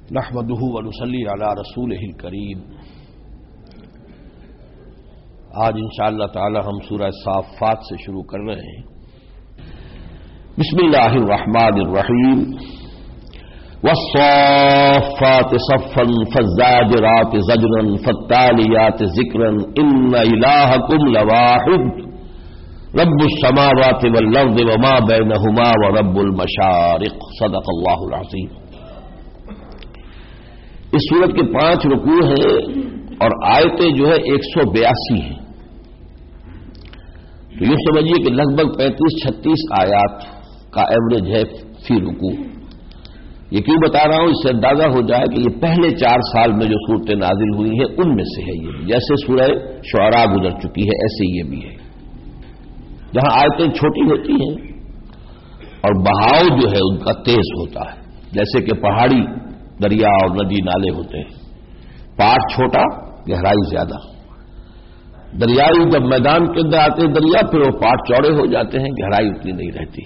نحمده ونصلی علی رسولہ الکریم۔ آج انشاءاللہ تعالی ہم سورہ صافات سے شروع کر رہے ہیں۔ بسم اللہ الرحمن الرحیم۔ والصافات صفا فالزاجرات زجرا فالتالیات ذکرا ان الہکم لواحد رب السماوات والارض وما بینہما ورب المشارق۔ صدق اللہ العظیم۔ اس سورت کے 5 رکوع ہیں اور آیتیں جو ہے 182 ہیں، تو یہ سمجھیے کہ لگ بھگ 35-36 آیات کا ایوریج ہے فی رکوع۔ یہ کیوں بتا رہا ہوں، اس سے اندازہ ہو جائے کہ یہ پہلے 4 سال میں جو صورتیں نازل ہوئی ہیں ان میں سے ہے۔ یہ جیسے سورہ شعراء گزر چکی ہے ایسے یہ بھی ہے، جہاں آیتیں چھوٹی ہوتی ہیں اور بہاؤ جو ہے ان کا تیز ہوتا ہے، جیسے کہ پہاڑی دریا اور ندی نالے ہوتے ہیں، پاٹ چھوٹا گہرائی زیادہ۔ دریائی جب میدان کے اندر آتے ہیں دریا، پھر وہ پاٹ چوڑے ہو جاتے ہیں، گہرائی اتنی نہیں رہتی۔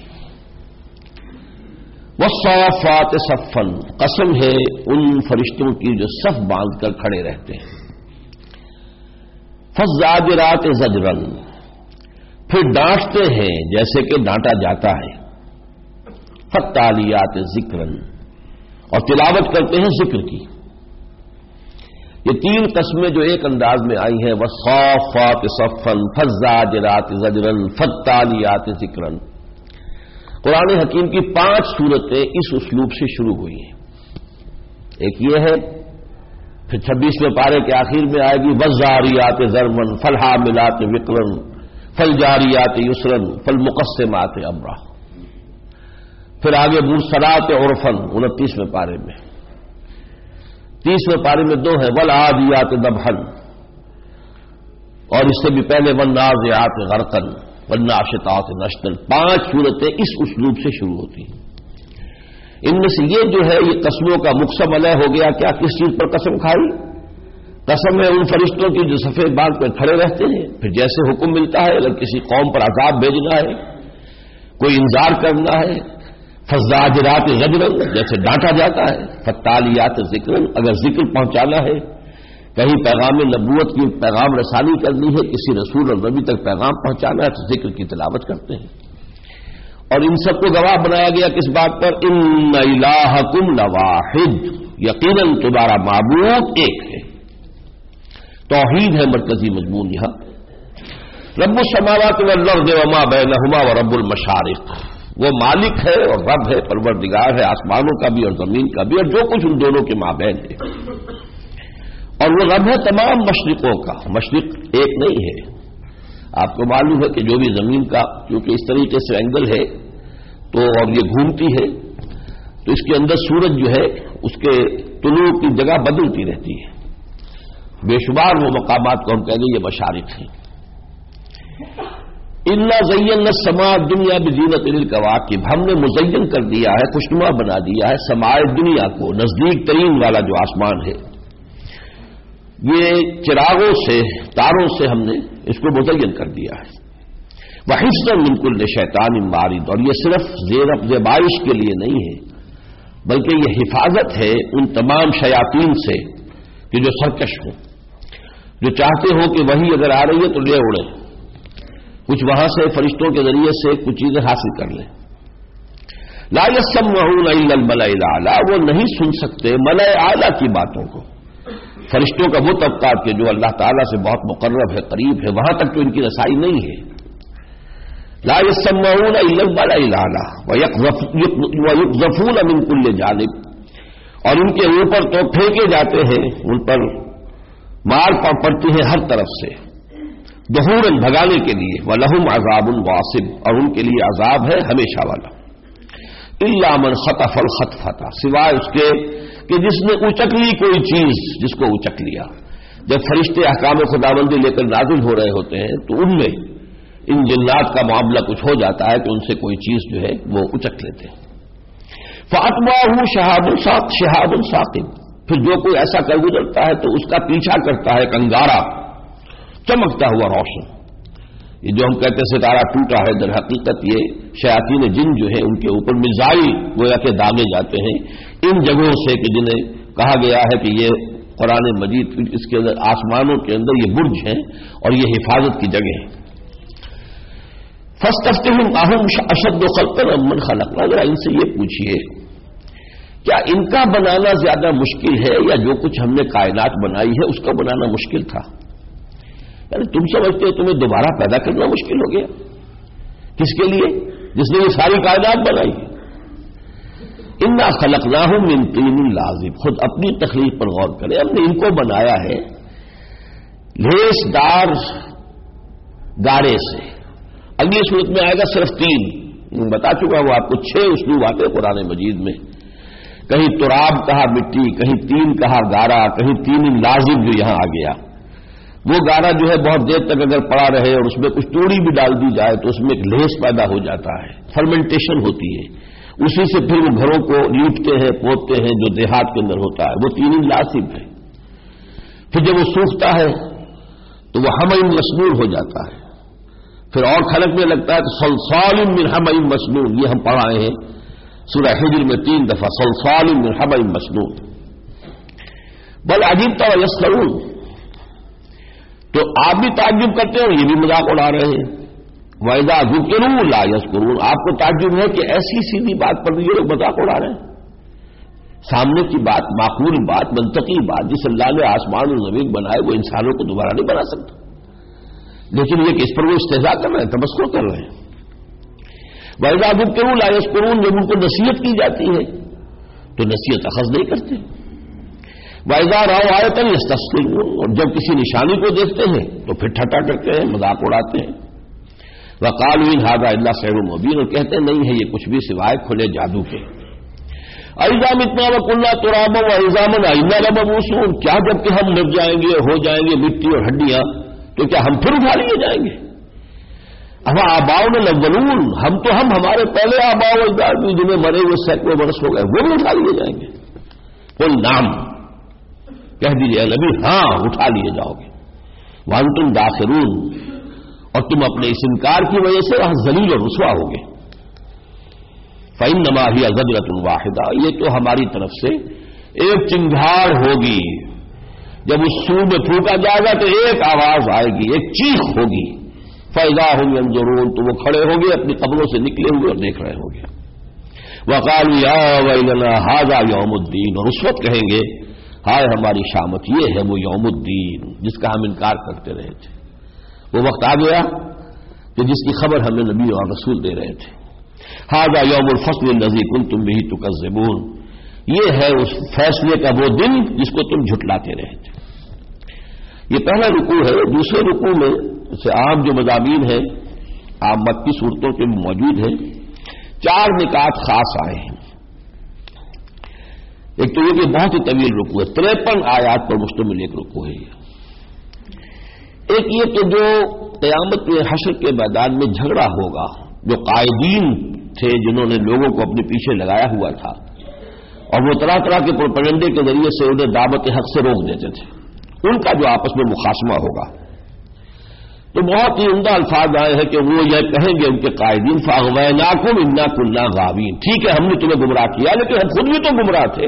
والصافات صفا، قسم ہے ان فرشتوں کی جو صف باندھ کر کھڑے رہتے ہیں۔ فالزاجرات زجرا، پھر ڈانٹتے ہیں جیسے کہ ڈانٹا جاتا ہے۔ فالتالیات ذکرا، اور تلاوت کرتے ہیں ذکر کی۔ یہ 3 قسمیں جو ایک انداز میں آئی ہیں، والصافات صفا فالزاجرات زجرا فالتالیات ذکرا۔ قرآن حکیم کی 5 سورتیں اس اسلوب سے شروع ہوئی ہیں۔ ایک یہ ہے، پھر 26ویں پارے کے آخر میں آئے گی والذاریات ذروا فالحاملات وقرا فالجاریات یسرا فالمقسمات امرا۔ پھر آگے مرسلات عرفا 29ویں پارے میں، 30ویں پارے میں 2 ہیں والعادیات ضبحا، اور اس سے بھی پہلے والنازعات غرقا والناشطات نشطا۔ 5 صورتیں اس اسلوب سے شروع ہوتی ہیں۔ ان میں سے یہ جو ہے یہ قسموں کا مقسم علیہ ہو گیا۔ کیا کس چیز پر قسم کھائی؟ قسم ہے ان فرشتوں کی جو صفے باندھ پر کھڑے رہتے ہیں، پھر جیسے حکم ملتا ہے، اگر کسی قوم پر عذاب بھیجنا ہے، کوئی انذار کرنا ہے، فالزاجرات زجرا جیسے ڈانٹا جاتا ہے، فالتالیات ذکرا اگر ذکر پہنچانا ہے، کہیں پیغام نبوت کی پیغام رسانی کرنی ہے، کسی رسول اور نبی تک پیغام پہنچانا ہے تو ذکر کی تلاوت کرتے ہیں۔ اور ان سب کو گواہ بنایا گیا کس بات پر؟ ان الہکم لواحد، یقیناً تمہارا معبود ایک ہے۔ توحید ہے مرکزی مضمون یہاں۔ رب السماوات والارض وما بینہما ورب المشارق، وہ مالک ہے اور رب ہے، پروردگار ہے آسمانوں کا بھی اور زمین کا بھی، اور جو کچھ ان دونوں کے مابین ہے۔ اور وہ رب ہے تمام مشرقوں کا، مشرق ایک نہیں ہے۔ آپ کو معلوم ہے کہ جو بھی زمین کا کیونکہ اس طریقے سے اینگل ہے تو اور یہ گھومتی ہے تو اس کے اندر سورج جو ہے اس کے طلوع کی جگہ بدلتی رہتی ہے۔ بے شمار وہ مقامات کو ہم کہیں گے یہ مشارق ہیں۔ اِنَّا زَيَّنَّا السَّمَاءَ الدُّنْيَا بِزِينَةٍ لِلْكَوَاكِبِ، ہم نے مزین کر دیا ہے، خوشنما بنا دیا ہے سمائے دنیا کو، نزدیک ترین والا جو آسمان ہے، یہ چراغوں سے، تاروں سے ہم نے اس کو مزین کر دیا ہے۔ وَحِفْظًا مِنْ كُلِّ شَيْطَانٍ مَارِدٍ، اور یہ صرف زیبائش کے لیے نہیں ہے بلکہ یہ حفاظت ہے ان تمام شیاطین سے کہ جو سرکش ہوں، جو چاہتے ہو کہ وہی اگر آ رہی ہے تو لے اڑے، کچھ وہاں سے فرشتوں کے ذریعے سے کچھ چیزیں حاصل کر لیں۔ لا يسمعون الا الملأ الاعلی، وہ نہیں سن سکتے ملأ اعلی کی باتوں کو، فرشتوں کا وہ طبقات کے جو اللہ تعالیٰ سے بہت مقرب ہے، قریب ہے، وہاں تک تو ان کی رسائی نہیں ہے۔ لا يسمعون الا الملأ الاعلی ويقذفون من كل جانب، اور ان کے اوپر تو پھینکے جاتے ہیں، ان پر مار پڑتی ہے ہر طرف سے، دحوراً بھگانے کے لیے، وَلَهُمْ عَذَابٌ وَاصِبٌ، اور ان کے لیے عذاب ہے ہمیشہ والا۔ إِلَّا مَنْ خَطَفَ الْخَطْفَةَ، سوائے اس کے کہ جس نے اچک لی کوئی چیز، جس کو اچک لیا۔ جب فرشتے احکام خداوندی لے کر نازل ہو رہے ہوتے ہیں تو ان میں ان جنات کا معاملہ کچھ ہو جاتا ہے کہ ان سے کوئی چیز جو ہے وہ اچک لیتے ہیں۔ فَأَتْبَعَهُ شِهَابٌ ثَاقِبٌ، پھر جو کوئی ایسا کر گزرتا ہے تو اس کا پیچھا کرتا ہے کنگارا، چمکتا ہوا روشن۔ یہ جو ہم کہتے ہیں ستارہ ٹوٹا ہے، در حقیقت یہ شیاطین جن جو ہیں ان کے اوپر میزائل گویا کہ داغے جاتے ہیں ان جگہوں سے کہ جنہیں کہا گیا ہے کہ یہ قرآن مجید اس کے اندر آسمانوں کے اندر یہ برج ہیں اور یہ حفاظت کی جگہ ہے. فاستفتهم اهم اشد خلقا ممن خلقنا. ذرا ان سے یہ پوچھیے کیا ان کا بنانا زیادہ مشکل ہے یا جو کچھ ہم نے کائنات بنائی ہے اس کا بنانا مشکل تھا؟ یعنی تم سمجھتے ہو تمہیں دوبارہ پیدا کرنا مشکل ہو گیا؟ کس کے لیے؟ جس نے یہ ساری کائنات بنائی ہے. انا خلقناہم من طین لازب. خود اپنی تخلیق پر غور کریں. ہم نے ان کو بنایا ہے لیس دار گارے سے. اگلی صورت میں آئے گا صرف 3. بتا چکا وہ آپ کو 6 اسلوب آتے قرآن مجید میں. کہیں تراب کہا مٹی، کہیں تین کہا گارا، کہیں تین لازم جو یہاں آ گیا. وہ گارا جو ہے بہت دیر تک اگر پڑا رہے اور اس میں کچھ توڑی بھی ڈال دی جائے تو اس میں ایک لیس پیدا ہو جاتا ہے، فرمنٹیشن ہوتی ہے. اسی سے پھر وہ گھروں کو لیپتے ہیں پوتتے ہیں جو دیہات کے اندر ہوتا ہے. وہ تین لازم ہے. پھر جب وہ سوکھتا ہے تو وہ حمیم مسنون ہو جاتا ہے. پھر اور کھلکنے لگتا ہے تو صلصال من حمیم مسنون. یہ ہم پڑھ آئے ہیں سورہ حجر میں 3 دفعہ، صلصال من حمیم مسنون. بل عجبت ویسخرون. تو آپ بھی تعجب کرتے ہیں اور یہ بھی مذاق اڑا رہے ہیں. وَإِذَا ذُكِرُوا لَا يَذْكُرُونَ. آپ کو تعجب ہے کہ ایسی سیدھی بات پر بھی یہ لوگ مذاق اڑا رہے ہیں. سامنے کی بات، معقول بات، منطقی بات، جس اللہ نے آسمان اور زمین بنائے وہ انسانوں کو دوبارہ نہیں بنا سکتا. لیکن یہ کہ اس پر وہ استہزاء کر رہے ہیں، تمسخر کر رہے ہیں. وَإِذَا ذُكِرُوا لَا يَذْكُرُونَ. جب ان کو نصیحت کی جاتی ہے تو نصیحت اخذ نہیں کرتے. وَإِذَا رَأَوْا آیَةً يَسْتَسْخِرُونَ. اور جب کسی نشانی کو دیکھتے ہیں تو پھر ٹھٹا کرتے ہیں، مذاق اڑاتے ہیں. وَقَالُوا إِنْ هَذَا إِلَّا سِحْرٌ مُبِينٌ. اور کہتے ہیں نہیں ہے یہ کچھ بھی سوائے کھلے جادو کے. أَإِذَا مِتْنَا وَكُنَّا تُرَابًا وَعِظَامًا أَإِنَّا لَمَبْعُوثُونَ. کیا جب کہ ہم مر جائیں گے، ہو جائیں گے مٹی اور ہڈیاں، تو کیا ہم پھر اٹھا لیے جائیں گے؟ آباؤنا الاولون. ہم ہمارے پہلے آباء و اجداد بھی جنہیں مرے ہوئے سینکڑوں برس ہو گئے وہ بھی اٹھا لیے جائیں گے. قل نعم. کہہ دیجیے نبی ہاں اٹھا لیے جاؤ گے. وانتم داخرون. اور تم اپنے اس انکار کی وجہ سے وہاں ذلیل اور رسوا ہوگے. فإنما هي زجرة واحدة. یہ تو ہماری طرف سے ایک چنگھاڑ ہوگی. جب اس سور میں پھونکا جائے گا تو ایک آواز آئے گی، ایک چیخ ہوگی. فإذا هم ينظرون. تو وہ کھڑے ہوں گے اپنی قبروں سے نکلے ہوئے اور دیکھ رہے ہوں گے. وقالوا يا ويلنا هذا يوم الدين. اور اس وقت کہیں گے ہائے ہماری شامت، یہ ہے وہ یوم الدین جس کا ہم انکار کرتے رہے تھے. وہ وقت آ گیا کہ جس کی خبر ہمیں نبی اور رسول دے رہے تھے. هذا يوم الفصل الذي كنتم به تكذبون. یہ ہے اس فیصلے کا وہ دن جس کو تم جھٹلاتے رہے تھے. یہ پہلا رکوع ہے. دوسرے رکوع میں سے عام جو مضامین ہیں عام مکی صورتوں کے موجود ہیں، 4 نکات خاص آئے ہیں. ایک تو یہ کہ بہت ہی طویل رکوع ہے، 53 آیات پر مشتمل ایک رکوع ہے. ایک یہ کہ جو قیامت میں حشر کے میدان میں جھگڑا ہوگا، جو قائدین تھے جنہوں نے لوگوں کو اپنے پیچھے لگایا ہوا تھا اور وہ طرح طرح کے پروپیگنڈے کے ذریعے سے انہیں دعوت حق سے روک دیتے تھے، ان کا جو آپس میں مخاصمہ ہوگا، تو بہت ہی عمدہ الفاظ آئے ہیں کہ وہ یہ کہیں گے ان کے قائدین فَأَغْوَيْنَاكُمْ إِنَّا كُنَّا غَاوِينَ. ٹھیک ہے ہم نے تمہیں گمراہ کیا لیکن ہم خود بھی تو گمراہ تھے.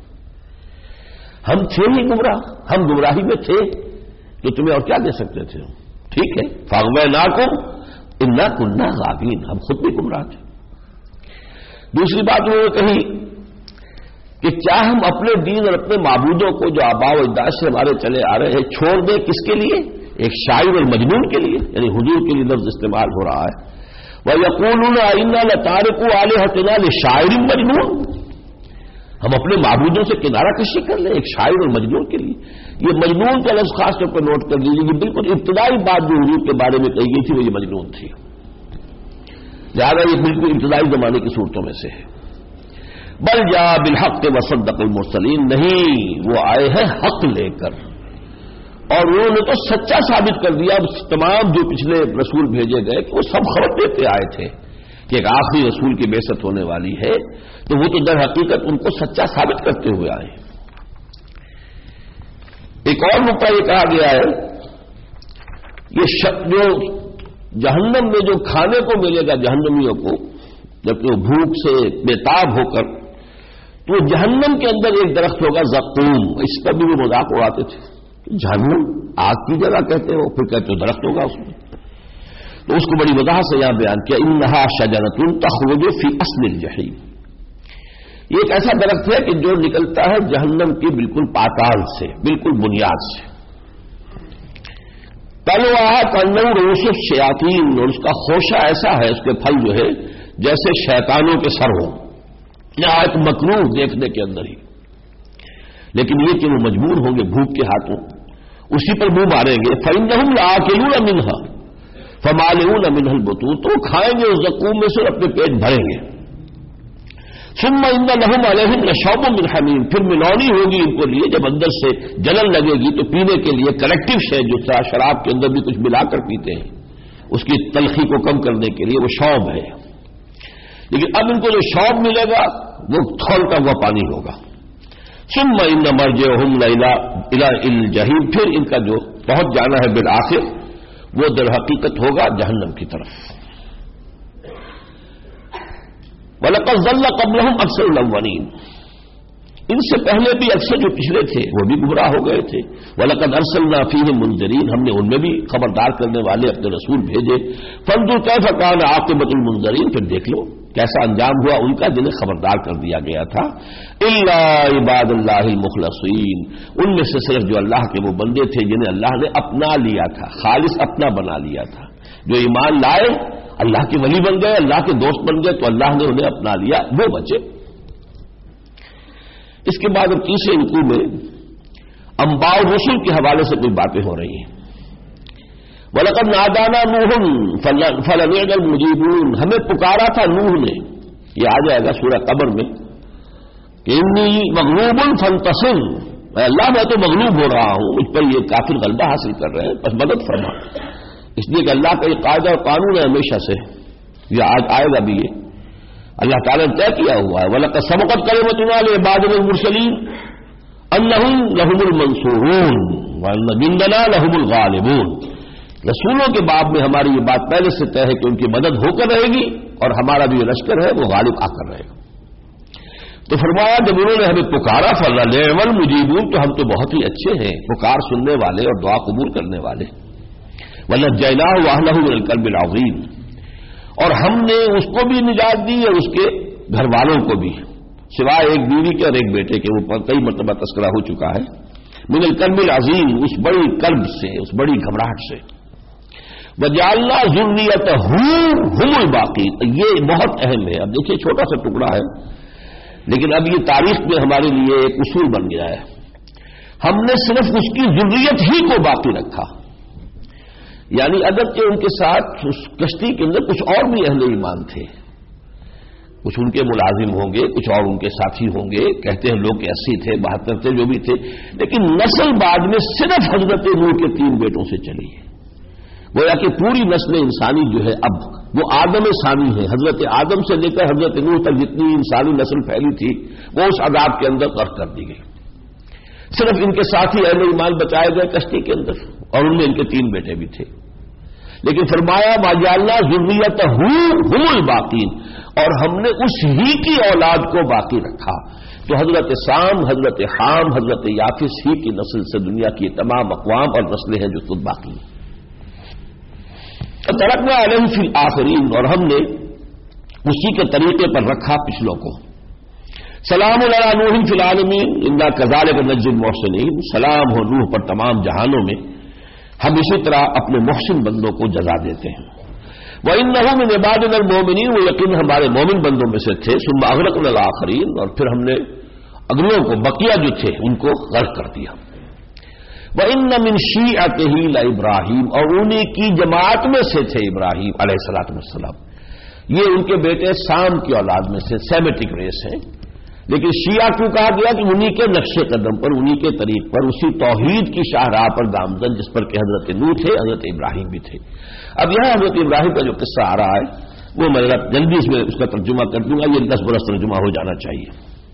ہم تھے ہی گمراہ، ہم گمراہی میں تھے تو تمہیں اور کیا دے سکتے تھے. ٹھیک ہے فَأَغْوَيْنَاكُمْ إِنَّا كُنَّا غَاوِينَ. ہم خود بھی گمراہ تھے. دوسری بات وہ کہی کہ کیا ہم اپنے دین اور اپنے معبودوں کو جو آباء و اجداد سے ہمارے چلے آ رہے ہیں چھوڑ دیں؟ کس کے لیے؟ ایک شاعر اور مجنون کے لیے. یعنی حضور کے لیے لفظ استعمال ہو رہا ہے. وَيَقُولُونَ أَإِنَّا لَتَارِكُو آلِهَتِنَا لِشَاعِرٍ مَجْنُونٍ. ہم اپنے معبودوں سے کنارہ کشی کر لیں ایک شاعر اور مجنون کے لیے. یہ مجنون کا لفظ خاص طور پر نوٹ کر لیجیے کہ بالکل ابتدائی بات جو حضور کے بارے میں کہی گئی تھی وہ یہ مجنون تھی. لہٰذا یہ بالکل ابتدائی زمانے کی صورتوں میں سے ہے. بل جاء بالحق وصدق المرسلین. نہیں، وہ آئے ہیں حق لے کر اور انہوں نے تو سچا ثابت کر دیا. تمام جو پچھلے رسول بھیجے گئے کہ وہ سب خبر دیتے آئے تھے کہ ایک آخری رسول کی بعثت ہونے والی ہے، تو وہ تو در حقیقت ان کو سچا ثابت کرتے ہوئے آئے. ایک اور نقطہ یہ کہا گیا ہے، یہ جو جہنم میں جو کھانے کو ملے گا جہنمیوں کو جبکہ وہ بھوک سے بے تاب ہو کر، تو جہنم کے اندر ایک درخت ہوگا زقوم، اس پر بھی وہ مذاق اڑاتے تھے، جہنم آگ کی جگہ کہتے ہو، پھر کہتے ہو درخت ہوگا اس میں، تو اس کو بڑی وضاحت سے یہاں بیان کیا، انہا شجرۃ تخرج فی اصل الجحیم، یہ ایک ایسا درخت ہے کہ جو نکلتا ہے جہنم کی بالکل پاتال سے، بالکل بنیاد سے، طلعها كأنه رؤوس الشیاطین، اور اس کا خوشہ ایسا ہے، اس کے پھل جو ہے جیسے شیطانوں کے سر ہوں، نہایت مکروہ دیکھنے کے اندر ہی، لیکن یہ کہ وہ مجبور ہوں گے بھوک کے ہاتھوں اسی پر منہ ماریں گے، فإنهم لآكلون منها فمالئون منها البطون، تو کھائیں گے اس زقوم میں سے اور اپنے پیٹ بھریں گے، ثم ان لهم علیہم لشوب من حمیم، پھر ملونی ہوگی ان کو لیے، جب اندر سے جلن لگے گی تو پینے کے لیے کریکٹو ہے، جو شراب کے اندر بھی کچھ ملا کر پیتے ہیں، اس کی تلخی کو کم کرنے کے لیے وہ شوب ہے، لیکن اب ان کو جو شوب ملے گا وہ کھولتا ہوا پانی ہوگا، ثم ان مرجعهم الى الجحیم، پھر ان کا جو پہنچ جانا ہے بالآخر وہ در حقیقت ہوگا جہنم کی طرف، وَلَقَدْ ضَلَّ قَبْلَهُمْ أَكْثَرُ الْأَوَّلِينَ، ان سے پہلے بھی اکثر جو پچھلے تھے وہ بھی گمراہ ہو گئے تھے، وَلَقَدْ أَرْسَلْنَا فِيهِمْ مُنذِرِينَ، ہم نے ان میں بھی خبردار کرنے والے اپنے رسول بھیجے، فَانظُرْ كَيْفَ كَانَ عَاقِبَةُ الْمُنذَرِينَ، پھر دیکھ لو کیسا انجام ہوا ان کا جنہیں خبردار کر دیا گیا تھا، إِلَّا عِبَادَ اللَّهِ الْمُخْلَصِينَ، ان میں سے صرف جو اللہ کے وہ بندے تھے جنہیں اللہ نے اپنا لیا تھا، خالص اپنا بنا لیا تھا، جو ایمان لائے اللہ کے ولی بن گئے، اللہ کے دوست بن گئے، تو اللہ نے انہیں اپنا لیا، وہ بچے۔ اس کے بعد اب تیسرے رکوع میں انباء الرسل کے حوالے سے کوئی باتیں ہو رہی ہیں، وَلَقَدْ نَادَانَا نُوحٌ فَلَنِعْمَ الْمُجِيبُونَ، ہمیں پکارا تھا نوح نے، یہ آ جائے گا سورہ قمر میں کہ انی مغلوب فانتصر، میں اللہ میں تو مغلوب ہو رہا ہوں، مجھ پر یہ کافر غلبہ حاصل کر رہے ہیں، بس مدد فرما، اس لیے کہ اللہ کا یہ قاعدہ اور قانون ہے ہمیشہ سے، یہ آج آئے گا بھی، یہ اللہ تعالیٰ نے طے کیا ہوا ہے، وَلَقَدْ سَبَقَتْ كَلِمَتُنَا لِعِبَادِنَا الْمُرْسَلِينَ أَنَّهُمْ لَهُمُ الْمَنْصُورُونَ وَأَنَّ جُنْدَنَا لَهُمُ الْغَالِبُونَ، رسولوں کے باب میں ہماری یہ بات پہلے سے طے ہے کہ ان کی مدد ہو کر رہے گی اور ہمارا بھی یہ لشکر ہے وہ غالب آ کر رہے گا۔ تو فرمایا جب انہوں نے ہمیں پکارا فَلَنِعْمَ الْمُجِيبُونَ، تو ہم تو بہت ہی اچھے ہیں پکار سننے والے اور دعا قبول کرنے والے، وَنَجَّيْنَاهُ وَأَهْلَهُ مِنَ الْكَرْبِ الْعَظِيمِ، اور ہم نے اس کو بھی نجات دی اور اس کے گھر والوں کو بھی، سوائے ایک بیوی کے اور ایک بیٹے کے، وہ کئی مرتبہ تذکرہ ہو چکا ہے، من الکرب العظیم، اس بڑی کرب سے، اس بڑی گھبراہٹ سے، وجعلنا ذریتہ ہم الباقین، یہ بہت اہم ہے، اب دیکھیے چھوٹا سا ٹکڑا ہے لیکن اب یہ تاریخ میں ہمارے لیے ایک اصول بن گیا ہے، ہم نے صرف اس کی ذریت ہی کو باقی رکھا، یعنی اگرچہ ان کے ساتھ اس کشتی کے اندر کچھ اور بھی اہل ایمان تھے، کچھ ان کے ملازم ہوں گے، کچھ اور ان کے ساتھی ہوں گے، کہتے ہیں لوگ 80 تھے 72 تھے جو بھی تھے، لیکن نسل بعد میں صرف حضرت نوح کے 3 بیٹوں سے چلی ہے، گویا کہ پوری نسل انسانی جو ہے اب وہ آدم ثانی ہے، حضرت آدم سے لے کر حضرت نوح تک جتنی انسانی نسل پھیلی تھی وہ اس عذاب کے اندر غرق کر دی گئی، صرف ان کے ساتھی اہل ایمان بچائے گئے کشتی کے اندر، اور ان میں ان کے 3 بیٹے بھی تھے، لیکن فرمایا وَجَعَلْنَا ذُرِّيَّتَهُ هُمُ الْبَاقِينَ، اور ہم نے اس ہی کی اولاد کو باقی رکھا، تو حضرت سام، حضرت حام، حضرت یافس ہی کی نسل سے دنیا کی تمام اقوام اور نسلیں ہیں جو خود باقی ہیں، ترکنا علیہ فی الآخرین، اور ہم نے اسی کے طریقے پر رکھا پچھلوں کو، سلام علی نوح فی العالمین انا کذالک نجزی المحسنین، سلام ہو نوح پر تمام جہانوں میں، ہم اسی طرح اپنے محسن بندوں کو جزا دیتے ہیں، وَإِنَّهُ مِنْ عِبَادِنَا الْمُؤْمِنِينَ، وہ یقین ہمارے مومن بندوں میں سے تھے، ثُمَّ أَغْرَقْنَا الْآخَرِينَ، اور پھر ہم نے اگلوں کو، بقیہ جو تھے ان کو غرق کر دیا، وَإِنَّ مِنْ شِيعَتِهِ لَإِبْرَاهِيمَ، اور انہی کی جماعت میں سے تھے ابراہیم علیہ السلام، یہ ان کے بیٹے سام کی اولاد میں سے سیمیٹک ریس ہیں، لیکن شیعہ کیوں کہا گیا کہ انہی کے نقش قدم پر، انہی کے طریق پر، اسی توحید کی شاہراہ پر گامزن جس پر کہ حضرت نوح تھے، حضرت ابراہیم بھی تھے۔ اب یہاں حضرت ابراہیم کا جو قصہ آ رہا ہے وہ میں جلدی اس کا ترجمہ کر دوں گا، یہ 10 برس ترجمہ ہو جانا چاہیے۔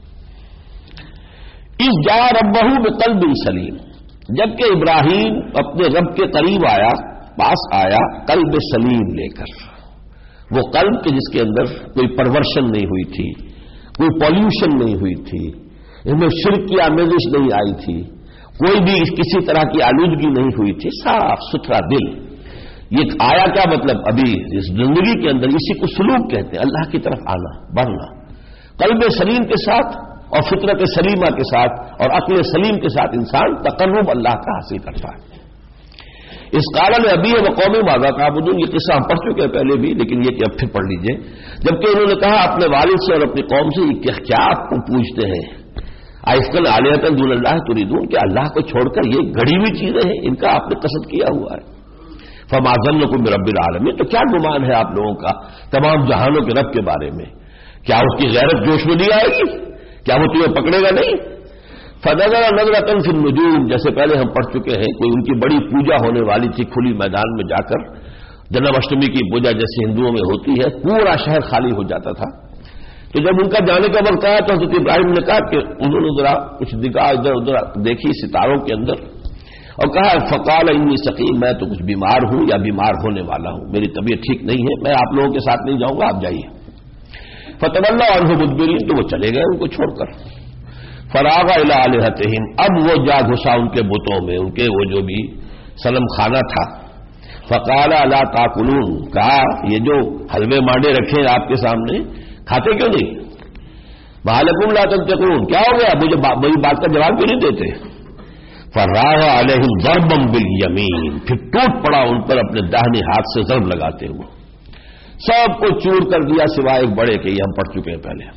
اس جا ربہ بقلب سلیم، جبکہ ابراہیم اپنے رب کے قریب آیا، پاس آیا قلب سلیم لے کر، وہ قلب کے جس کے اندر کوئی پرورشن نہیں ہوئی تھی، کوئی پالوشن نہیں ہوئی تھی، ان میں شرک کی آمیزش نہیں آئی تھی، کوئی بھی کسی طرح کی آلودگی نہیں ہوئی تھی، صاف ستھرا دل. یہ آیا کیا مطلب؟ ابھی اس زندگی کے اندر اسی کو سلوک کہتے ہیں، اللہ کی طرف آنا، بڑھنا، قلب سلیم کے ساتھ اور فطرت سلیمہ کے ساتھ اور عقل سلیم کے ساتھ انسان تقرب اللہ کا حاصل کرتا ہے. اس قال ابی و قومی ماذا تعبدون، یہ قصہ ہم پڑھ چکے ہیں پہلے بھی، لیکن یہ کہ اب پھر پڑھ لیجئے. جبکہ انہوں نے کہا اپنے والد سے اور اپنی قوم سے، کہ کیا آپ کو پوچھتے ہیں، آئسکل آلیہ دون اللہ تریدون، کہ اللہ کو چھوڑ کر یہ گڑی ہوئی چیزیں ہیں، ان کا آپ نے قصد کیا ہوا ہے. فما ظنکم برب العالمین، تو کیا گمان ہے آپ لوگوں کا تمام جہانوں کے رب کے بارے میں؟ کیا اس کی غیرت جوش میں نہیں آئے گی؟ کیا وہ تمہیں پکڑے گا نہیں؟ فنظر نظرۃ فی النجوم، جیسے پہلے ہم پڑھ چکے ہیں، کوئی ان کی بڑی پوجا ہونے والی تھی کھلی میدان میں جا کر، جنم اشٹمی کی پوجا جیسے ہندوؤں میں ہوتی ہے، پورا شہر خالی ہو جاتا تھا. تو جب ان کا جانے کا وقت آیا تو حضرت ابراہیم نے کہا کہ انہوں نے ذرا کچھ نگاہ ادھر ادھر دیکھی ستاروں کے اندر اور کہا فقال انی سقیم، میں تو کچھ بیمار ہوں یا بیمار ہونے والا ہوں، میری طبیعت ٹھیک نہیں ہے، میں آپ لوگوں کے ساتھ نہیں جاؤں گا، آپ جائیے. فتولوا عنہ مدبرین، تو وہ چلے گئے ان کو چھوڑ کر. فراغ الی آلہتہم، اب وہ جا گھسا ان کے بتوں میں، ان کے وہ جو بھی صنم خانہ تھا. فقال الا تاکلون، کہا یہ جو حلوے مانڈے رکھے ہیں آپ کے سامنے، کھاتے کیوں نہیں؟ ما لکم لا تنطقون، کیا ہو گیا مجھے میری بات کا جواب کیوں نہیں دیتے؟ فراغ علیہم ضربا بالیمین، پھر ٹوٹ پڑا ان پر اپنے داہنے ہاتھ سے ضرب لگاتے ہوئے، سب کو چور کر دیا سوائے ایک بڑے کے، یہ ہم پڑھ چکے ہیں پہلے.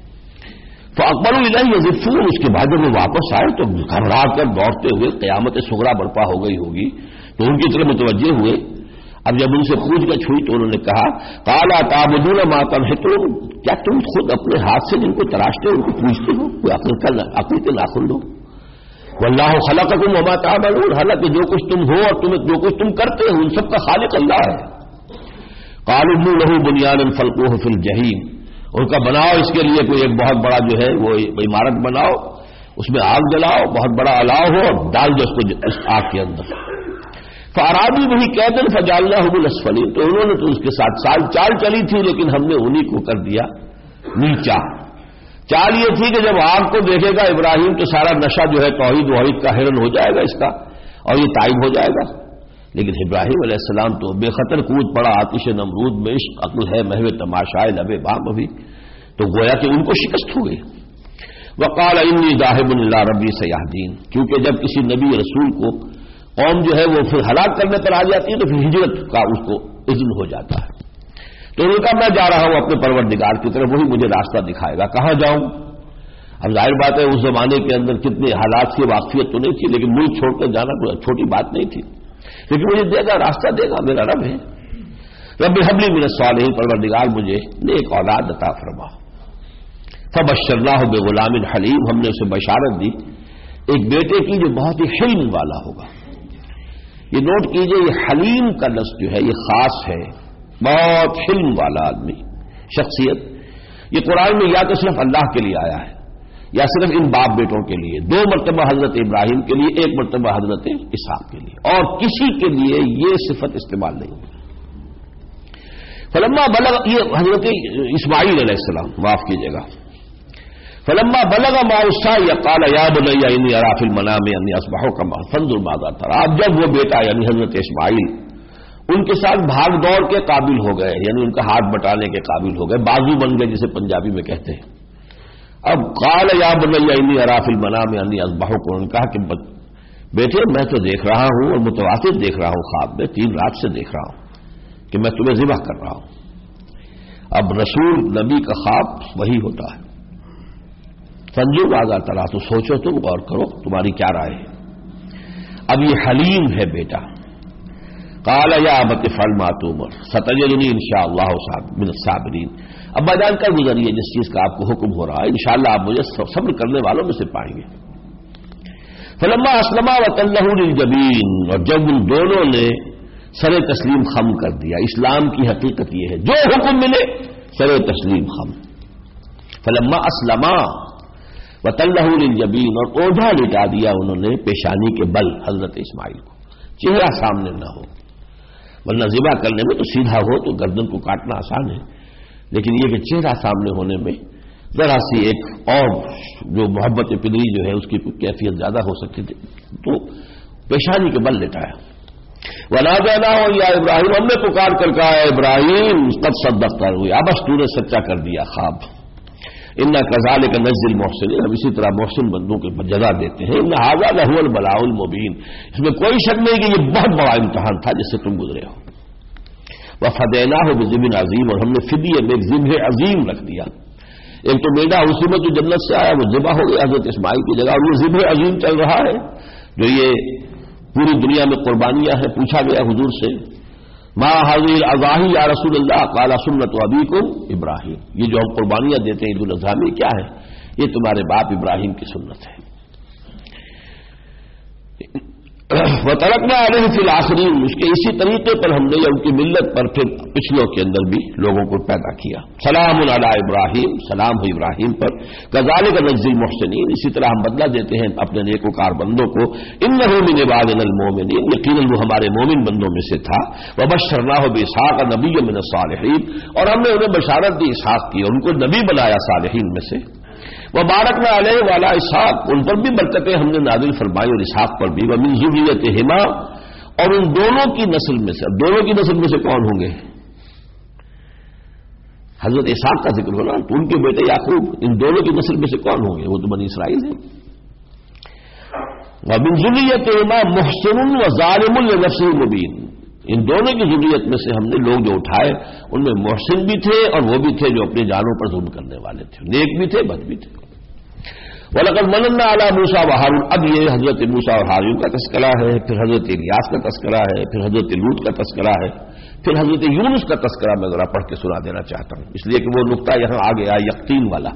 فاقبلوا الیہ یزفون، اس کے بعد جب وہ واپس آئے تو گھبرا کر دوڑتے ہوئے، قیامت صغریٰ برپا ہو گئی ہوگی تو ان کی طرف متوجہ ہوئے. اب جب ان سے پوچھ گچھ ہوئی تو انہوں نے کہا قال تعبدون ما تنحتون، کیا تم خود اپنے ہاتھ سے جن کو تراشتے ہو ان کو پوچھتے ہو؟ کوئی عقل کے ناخن دو. واللہ خلقکم وما تعملون، حالانکہ جو کچھ تم ہو اور جو کچھ تم کرتے ہو ان سب کا خالق اللہ ہے. قالوا ابنوا له بنيانا فالقوه في الجحيم، ان کا بناؤ اس کے لیے کوئی ایک بہت بڑا جو ہے وہ عمارت بناؤ، اس میں آگ جلاؤ، بہت بڑا الاؤ ہو اور ڈال دو اس کو اس آگ کے اندر. فارادوا به كيدا فجعلناهم الاسفلين، تو انہوں نے تو اس کے ساتھ چال چلی تھی لیکن ہم نے انہی کو کر دیا نیچا. چال یہ تھی کہ جب آگ کو دیکھے گا ابراہیم تو سارا نشہ جو ہے توحید وحید کا حیرن ہو جائے گا اس کا اور یہ تائب ہو جائے گا. لیکن ابراہیم علیہ السلام تو بے خطر کود پڑا آتش نمرود میں، عشق عقل ہے محو تماشائے لبے بام ابھی، تو گویا کہ ان کو شکست ہو گئی. وقال انی ذاہب الی ربی سیہدین، کیونکہ جب کسی نبی رسول کو قوم جو ہے وہ پھر ہلاک کرنے پر آ جاتی ہے تو پھر ہجرت کا اس کو اذن ہو جاتا ہے. تو انہوں نے کہا میں جا رہا ہوں اپنے پروردگار کی طرف، وہی مجھے راستہ دکھائے گا. کہاں جاؤں؟ اب ظاہر بات ہے اس زمانے کے اندر کتنے حالات کی واقفیت تو نہیں تھی، لیکن ملک چھوڑ کر جانا کوئی چھوٹی بات نہیں تھی، لیکن مجھے دے گا، راستہ دے گا، میرا رب ہے. رب حب لی من الصالحین، پروردگار مجھے نیک اولاد عطا فرما. فبشرناہ بغلام حلیم، ہم نے اسے بشارت دی ایک بیٹے کی جو بہت ہی حلم والا ہوگا. یہ نوٹ کیجئے، یہ حلیم کا لفظ جو ہے یہ خاص ہے، بہت حلم والا آدمی، شخصیت. یہ قرآن میں یا تو صرف اللہ کے لیے آیا ہے یا صرف ان باپ بیٹوں کے لیے، 2 مرتبہ حضرت ابراہیم کے لیے، 1 مرتبہ حضرت اسحاق کے لیے، اور کسی کے لیے یہ صفت استعمال نہیں ہوئی. فلما بلغ، یہ حضرت اسماعیل علیہ السلام، معاف کیجیے گا، فلما بلغ معه السعي قال يا بني اني ارى في المنام اني اصبحك فانظر ماذا ترى. اب جب وہ بیٹا یعنی حضرت اسماعیل ان کے ساتھ بھاگ دوڑ کے قابل ہو گئے، یعنی ان کا ہاتھ بٹانے کے قابل ہو گئے، بازو بن گئے جسے پنجابی میں کہتے ہیں. اب قال یا بني اني ارى في المنام اني اصبحك، انہوں نے کہا کہ بیٹے میں تو دیکھ رہا ہوں اور متواتر دیکھ رہا ہوں، خواب میں 3 رات سے دیکھ رہا ہوں کہ میں تمہیں ذبح کر رہا ہوں. اب رسول نبی کا خواب وہی ہوتا ہے. فانظر ماذا ترى، تو سوچو، تم غور کرو، تمہاری کیا رائے ہے. اب یہ حلیم ہے بیٹا. قال یا ابت افعل ما تؤمر ستجدنی انشاء اللہ من الصابرین. ابا جان کر گزریے جس چیز کا آپ کو حکم ہو رہا ہے، انشاءاللہ آپ مجھے صبر کرنے والوں میں سے پائیں گے. فلما اسلما وتلہ للجبین، اور جب ان دونوں نے سر تسلیم خم کر دیا. اسلام کی حقیقت یہ ہے جو حکم ملے سر تسلیم خم. فلما اسلما وتلہ للجبین، اور اوجھا لٹا دیا انہوں نے پیشانی کے بل حضرت اسماعیل کو، چہرہ سامنے نہ ہو، ورنہ ذبح کرنے میں تو سیدھا ہو تو گردن کو کاٹنا آسان ہے، لیکن یہ کہ چہرہ سامنے ہونے میں ذرا سی ایک اور جو محبت پدری جو ہے اس کی کیفیت زیادہ ہو سکتی تھی، تو پیشانی کے بل لٹایا. وَنَادَيْنَاهُ يَا ابراہیم، ہم نے پکار کر کہا اے ابراہیم قد صدقت الرؤيا، ابس تو نے سچا کر دیا خواب. اِنَّا كَذَلِكَ نَجْزِي الْمُحْسِنِينَ، ہم اسی طرح محسن بندوں کو جزا دیتے ہیں. إِنَّ هَذَا لَهُوَ الْبَلَاءُ الْمُبِينُ، اس میں کوئی شک نہیں کہ یہ بہت بڑا امتحان تھا جس سے تم گزرے ہو. وَفَدَيْنَاهُ بِذِبْحٍ عَظِيمٍ، اور ہم نے فدیے میں ایک ذبح عظیم رکھ دیا. ایک تو میڈا اسی میں جو جنت سے آیا وہ ذبح ہو گیا حضرت اسماعیل کی جگہ، اور یہ ذبح عظیم چل رہا ہے جو یہ پوری دنیا میں قربانیاں ہیں. پوچھا گیا حضور سے ما هذه الاضاحی یا رسول اللہ، قال سنت ابیکم ابراہیم، یہ جو ہم قربانیاں دیتے ہیں عید الاضحیٰ میں کیا ہے؟ یہ تمہارے باپ ابراہیم کی سنت ہے. وَتَرَكْنَا عَلَيْهِ فِي الْآخِرِينَ، اس کے اسی طریقے پر ہم نے یا ان کی ملت پر پھر پچھلوں کے اندر بھی لوگوں کو پیدا کیا. سلام علی ابراہیم، سلام ہو ابراہیم پر. كَذَلِكَ نَجْزِي الْمُحْسِنِينَ، اسی طرح ہم بدلہ دیتے ہیں اپنے نیکوکار بندوں کو. إِنَّهُ مِنْ عِبَادِنَا الْمُؤْمِنِينَ، یقیناً وہ ہمارے مومن بندوں میں سے تھا. وَبَشَّرْنَاهُ بِإِسْحَاقَ نَبِيًّا مِنَ الصَّالِحِينَ، اور ہم نے انہیں بشارت دی اسحاق کی، اور ان کو نبی بنایا صالحین میں سے. وبارکنا علیہ وعلی اسحاق، ان پر بھی برکتیں ہم نے نازل فرمائی اور اسحاق پر بھی. ومن ذریتہما، اور ان دونوں کی نسل میں سے. دونوں کی نسل میں سے کون ہوں گے؟ حضرت اسحاق کا ذکر ہونا، تو ان کے بیٹے یعقوب، ان دونوں کی نسل میں سے کون ہوں گے؟ وہ تو بنی اسرائیل ہیں. ومن ذریتہما محسن وظالم لنفسہ مبین، ان دونوں کی ذریت میں سے ہم نے لوگ جو اٹھائے ان میں محسن بھی تھے اور وہ بھی تھے جو اپنی جانوں پر ظلم کرنے والے تھے، نیک بھی تھے بد بھی تھے. وَلَقَدْ مَنَنَّا عَلَىٰ مُوسَىٰ وَهَارُونَ، اب یہ حضرت موسیٰ اور ہارون کا تذکرہ ہے، پھر حضرت الیاس کا تذکرہ ہے، پھر حضرت لوط کا تذکرہ ہے، پھر حضرت یونس کا تذکرہ میں ذرا پڑھ کے سنا دینا چاہتا ہوں، اس لیے کہ وہ نقطہ یہاں آ گیا یقین والا.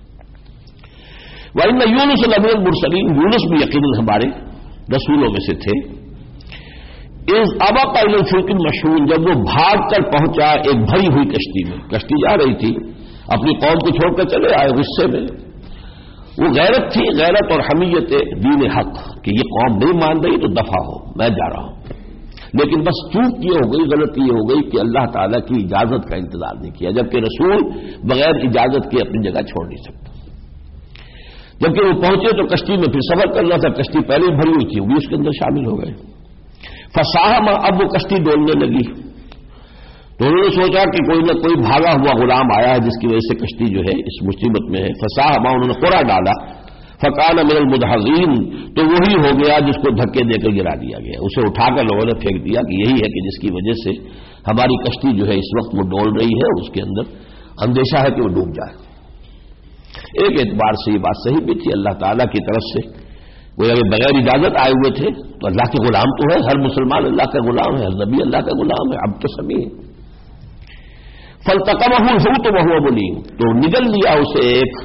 وَإِنَّ يُونُسَ لَمِنَ الْمُرْسَلِينَ، یونس بھی یقیناً ہمارے رسولوں میں سے تھے. اِذْ أَبَقَ إِلَى الْفُلْكِ الْمَشْحُونِ، جب وہ بھاگ کر پہنچا ایک بھری ہوئی کشتی میں. کشتی جا رہی تھی، اپنی قوم کو چھوڑ کر چلے آئے غصے میں. وہ غیرت تھی، غیرت اور حمیت دین حق کہ یہ قوم نہیں مان رہی تو دفع ہو، میں جا رہا ہوں. لیکن بس چوک یہ ہو گئی، غلطی یہ ہو گئی کہ اللہ تعالیٰ کی اجازت کا انتظار نہیں کیا، جبکہ رسول بغیر اجازت کے اپنی جگہ چھوڑ نہیں سکتا. جبکہ وہ پہنچے تو کشتی میں پھر سفر کرنا تھا، کشتی پہلے بھری ہوئی تھی، وہ بھی اس کے اندر شامل ہو گئے. فساہم، اب وہ کشتی ڈولنے لگی تو انہوں نے سوچا کہ کوئی نہ کوئی بھاگا ہوا غلام آیا ہے جس کی وجہ سے کشتی جو ہے اس مصیبت میں ہے. فساہم، انہوں نے قرعہ ڈالا. فکان من المدحضین، تو وہی ہو گیا جس کو دھکے دے کر گرا دیا گیا، اسے اٹھا کر لوگوں نے پھینک دیا کہ یہی ہے کہ جس کی وجہ سے ہماری کشتی جو ہے اس وقت وہ ڈول رہی ہے اور اس کے اندر اندیشہ ہے کہ وہ ڈوب جائے. ایک اعتبار سے یہ بات صحیح بھی تھی، اللہ تعالیٰ کی طرف سے وہ اگر بغیر اجازت آئے ہوئے تھے تو اللہ کے غلام تو ہے، ہر مسلمان اللہ کا غلام ہے، ہر نبی اللہ کا غلام ہے، اب تو سبھی ہے. فَالْتَقَمَهُ الْحُوتُ وَهُوَ مُلِيمٌ، تو نگل لیا اسے ایک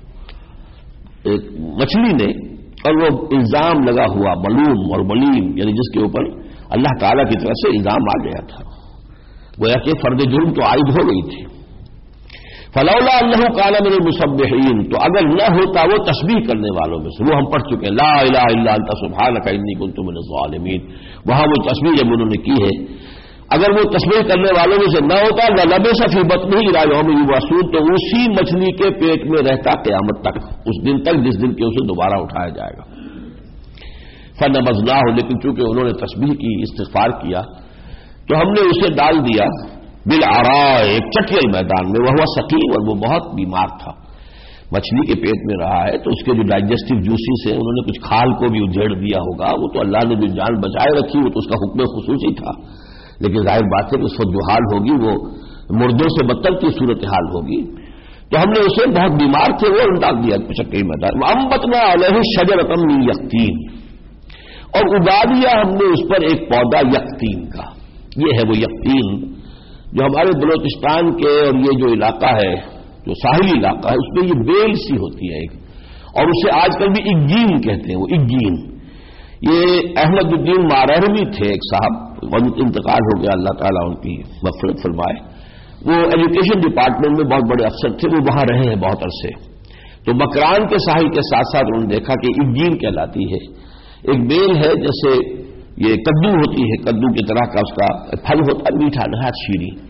مچھلی نے، اور وہ الزام لگا ہوا ملوم اور ملیم، یعنی جس کے اوپر اللہ تعالیٰ کی طرف سے الزام آ گیا تھا، گویا کہ فرد جرم تو عائد ہو گئی تھی. فلولا انه كان من المسبحين، تو اگر نہ ہوتا وہ تسبیح کرنے والوں میں سے، وہ ہم پڑھ چکے لا الہ الا انت سبحانك انی كنت من الظالمین، وہاں وہ تسبیح جب انہوں نے کی ہے، اگر وہ تسبیح کرنے والوں میں سے نہ ہوتا للبث فی بطنہ الی یوم یبعثون، تو اسی مچھلی کے پیٹ میں رہتا قیامت تک، اس دن تک جس دن کے اسے دوبارہ اٹھایا جائے گا. فنبذناہ، لیکن چونکہ انہوں نے تسبیح کی، استغفار کیا، تو ہم نے اسے ڈال دیا بالعراء، ایک چٹیل میدان میں، وہ سقیم، اور وہ بہت بیمار تھا. مچھلی کے پیٹ میں رہا ہے تو اس کے جو ڈائجسٹو جوسز ہیں انہوں نے کچھ کھال کو بھی اجھیڑ دیا ہوگا، وہ تو اللہ نے جو جان بچائے رکھی وہ تو اس کا حکم خصوصی تھا، لیکن ظاہر بات ہے کہ اس وقت جو حال ہوگی وہ مردوں سے بدتر کی صورتحال ہوگی. تو ہم نے اسے، بہت بیمار تھے وہ، ڈال دیا چٹیل میدان. وانبتنا علیہ شجرۃ من یقطین، اور اگا دیا ہم نے اس پر ایک پودا یقطین کا. یہ ہے وہ یقطین جو ہمارے بلوچستان کے اور یہ جو علاقہ ہے جو ساحلی علاقہ ہے اس میں یہ بیل سی ہوتی ہے ایک، اور اسے آج کل بھی اگین کہتے ہیں. وہ اگین، یہ احمد الدین مارہوی تھے ایک صاحب، انتقال ہو گیا، اللہ تعالیٰ ان کی مغفرت فرمائے. وہ ایجوکیشن ڈپارٹمنٹ میں بہت بڑے افسر تھے، وہ وہاں رہے ہیں بہت عرصے. تو مکران کے ساحل کے ساتھ ساتھ انہوں نے دیکھا کہ اگین کہلاتی ہے، ایک بیل ہے جیسے یہ کدو ہوتی ہے، کدو کی طرح کا اس کا پھل ہوتا ہے، میٹھا نہایت شیریں.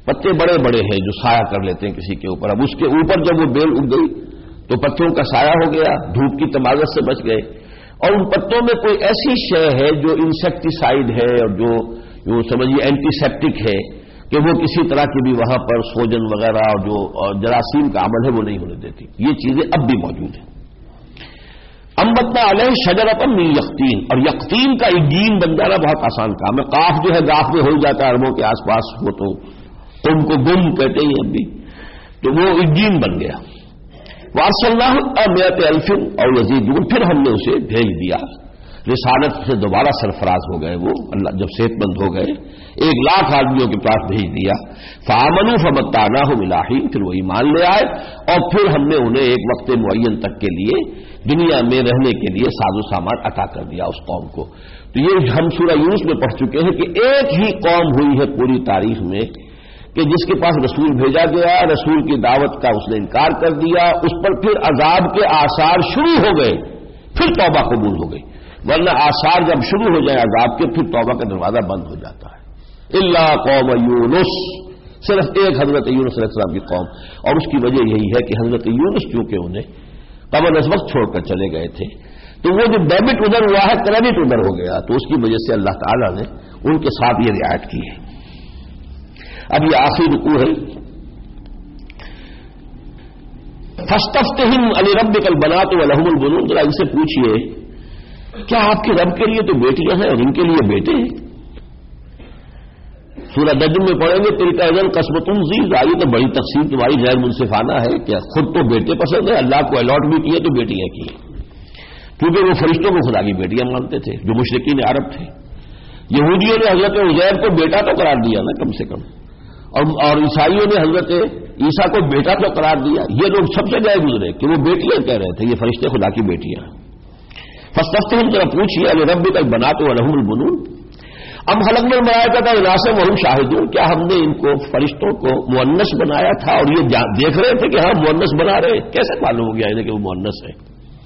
پتے بڑے بڑے ہیں جو سایہ کر لیتے ہیں کسی کے اوپر. اب اس کے اوپر جب وہ بیل اگ گئی تو پتوں کا سایہ ہو گیا, دھوپ کی تمازت سے بچ گئے. اور ان پتوں میں کوئی ایسی شے ہے جو انسیکٹیسائڈ ہے اور جو سمجھیے اینٹی سیپٹک ہے کہ وہ کسی طرح کی بھی وہاں پر سوجن وغیرہ اور جو جراثیم کا عمل ہے وہ نہیں ہونے دیتی. یہ چیزیں اب بھی موجود ہیں. انبتنا علیہ شجرۃ من یقطین, اور یقطین کا ایگین بن جانا بہت آسان کام ہے. قاف جو ہے گاف میں ہو جاتا ہے عربوں کے آس پاس, وہ تو ان کو گم کہتے ہیں اب بھی, تو وہ ایگین بن گیا. وارسلناہ مئۃ الف او یزیدون, پھر ہم نے اسے بھیج دیا. رسالت سے دوبارہ سرفراز ہو گئے وہ, اللہ جب صحت مند ہو گئے 1,00,000 آدمیوں کے پاس بھیج دیا. فآمنوا فمتعناہم الی حین, پھر وہ ایمان لے آئے اور پھر ہم نے انہیں ایک وقت معین تک کے لیے دنیا میں رہنے کے لیے ساز و سامان عطا کر دیا اس قوم کو. تو یہ ہم سورہ یونس میں پڑھ چکے ہیں کہ ایک ہی قوم ہوئی ہے پوری تاریخ میں کہ جس کے پاس رسول بھیجا گیا, رسول کی دعوت کا اس نے انکار کر دیا, اس پر پھر عذاب کے آثار شروع ہو گئے, پھر توبہ قبول ہو گئی. ورنہ آثار جب شروع ہو جائیں عذاب کے, پھر توبہ کا دروازہ بند ہو جاتا ہے. الا قوم یونس, صرف ایک حضرت یونس علیہ السلام کی قوم. اور اس کی وجہ یہی ہے کہ حضرت یونس چونکہ انہیں قبل از وقت چھوڑ کر چلے گئے تھے, تو وہ جو ڈیبٹ ادھر ہوا ہے کریڈٹ ادھر ہو گیا, تو اس کی وجہ سے اللہ تعالیٰ نے ان کے ساتھ یہ رعایت کی ہے. اب یہ آخری رکوع ہے. فاستفتہم لربک البنات ولہم البنون, ذرا ان سے پوچھئے کیا آپ کے رب کے لیے تو بیٹیاں ہیں اور ان کے لیے بیٹے ہیں. سورہ نجم میں پڑھیں گے تلک اذن قسمۃ ضیزہ, یہ تو بڑی تقسیم تمہاری غیر منصفانہ ہے کہ خود تو بیٹے پسند ہے, اللہ کو الاٹ بھی کیے تو بیٹیاں کی, کیونکہ وہ فرشتوں کو خدا کی بیٹیاں مانتے تھے جو مشرکین عرب تھے. یہودیوں نے حضرت عزیر کو بیٹا تو قرار دیا نا کم سے کم, اور عیسائیوں نے حضرت عیسیٰ کو بیٹا تو قرار دیا. یہ لوگ سب سے گئے گزرے کہ وہ بیٹیاں کہہ رہے تھے, یہ فرشتے خدا کی بیٹیاں. فاستفتہم, ذرا پوچھئے لربک البنات ولہم البنون ام خلقنا الملائکۃ اناثا وہم شاہدون, کیا ہم نے ان کو فرشتوں کو مؤنث بنایا تھا اور یہ دیکھ رہے تھے کہ ہاں مؤنث بنا رہے, کیسے معلوم ہو گیا انہیں کہ وہ مؤنث ہے.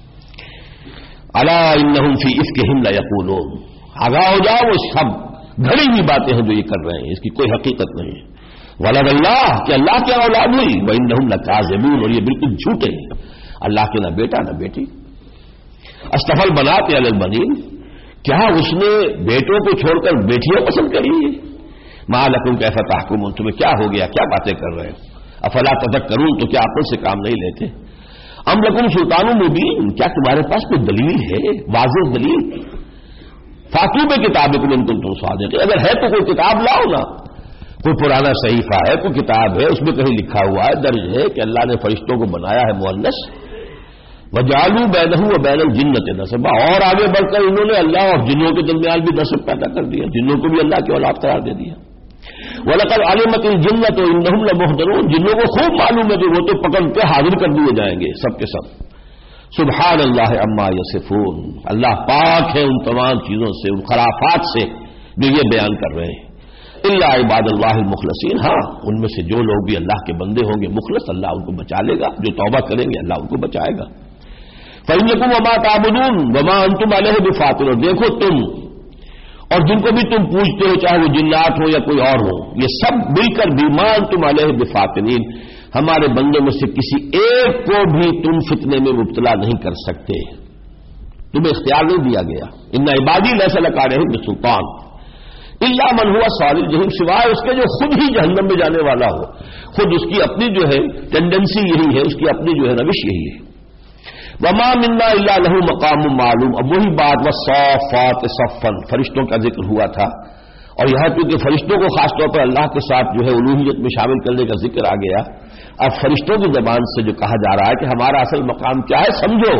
الا انہم فی افکہم لیقولون, آگاہ ہو جاؤ وہ سب گھڑی ہوئی باتیں ہیں جو یہ کر رہے ہیں, اس کی کوئی حقیقت نہیں ہے. ولد اللہ, کہ اللہ کی اولاد ہوئی, وانہم لکاذبون, اور یہ بالکل جھوٹے ہیں, اللہ کے نہ بیٹا نہ بیٹی. اصطفى البنات علی البنین, کیا اس نے بیٹوں کو چھوڑ کر بیٹیاں پسند کری ہے. ما لکم کیف تحکمون, تمہیں کیا ہو گیا, کیا باتیں کر رہے ہیں. افلا تذکرون, تو کیا عقل سے کام نہیں لیتے. ام لکم سلطان مبین, کیا تمہارے پاس کوئی دلیل ہے, واضح دلیل. فاتوا بکتابکم ان کنتم صادقین, اگر ہے تو کوئی کتاب لاؤ نا, کوئی پرانا صحیفہ ہے, کوئی کتاب ہے, اس میں کہیں لکھا ہوا ہے, درج ہے کہ اللہ نے فرشتوں کو بنایا ہے مؤنث. وجعلوا بینہ وبین الجنۃ نسبا, اور آگے بڑھ کر انہوں نے اللہ اور جنوں کے درمیان بھی نسب پیدا کر دیا, جنوں کو بھی اللہ کی اولاد قرار دے دیا. وَلَقَدْ عَلِمَتِ الْجِنَّةُ إِنَّهُمْ لَمُحْضَرُونَ, جنوں کو خوب معلوم ہے کہ وہ تو پکڑ کے حاضر کر دیے جائیں گے سب کے سب. سبحان اللہ عما یصفون, اللہ پاک ہے ان تمام چیزوں سے, ان خرافات سے جو یہ بیان کر رہے ہیں. الا عباد اللہ المخلصین, ہاں ان میں سے جو لوگ بھی اللہ کے بندے ہوں گے مخلص, اللہ ان کو بچا لے گا, جو توبہ کریں گے اللہ ان کو بچائے گا. فَإِنَّكُمْ وَمَا تَعْبُدُونَ وَمَا أَنْتُمْ عَلَيْهِ بِفَاتِنُونَ, دیکھو تم اور جن کو بھی تم پوجتے ہو, چاہے وہ جنات ہو یا کوئی اور ہو, یہ سب مل کر بھی ما أَنْتُمْ عَلَيْهِ بِفَاتِنِينَ, ہمارے بندوں میں سے کسی ایک کو بھی تم فتنے میں مبتلا نہیں کر سکتے, تمہیں اختیار نہیں دیا گیا. ان عبادی لیس لک علیہم بسلطان الا من هو صال الجحیم, سوائے اس کے جو خود ہی جہنم میں جانے والا ہو, خود اس کی اپنی جو ہے ٹینڈنسی یہی ہے, اس کی اپنی جو ہے روش یہی ہے. وما منا الا له مقام معلوم, اب وہی بات والصافات صفا, فرشتوں کا ذکر ہوا تھا, اور یہاں کیونکہ فرشتوں کو خاص طور پر اللہ کے ساتھ جو ہے الوہیت میں شامل کرنے کا ذکر آ گیا, اب فرشتوں کی زبان سے جو کہا جا رہا ہے کہ ہمارا اصل مقام کیا ہے سمجھو.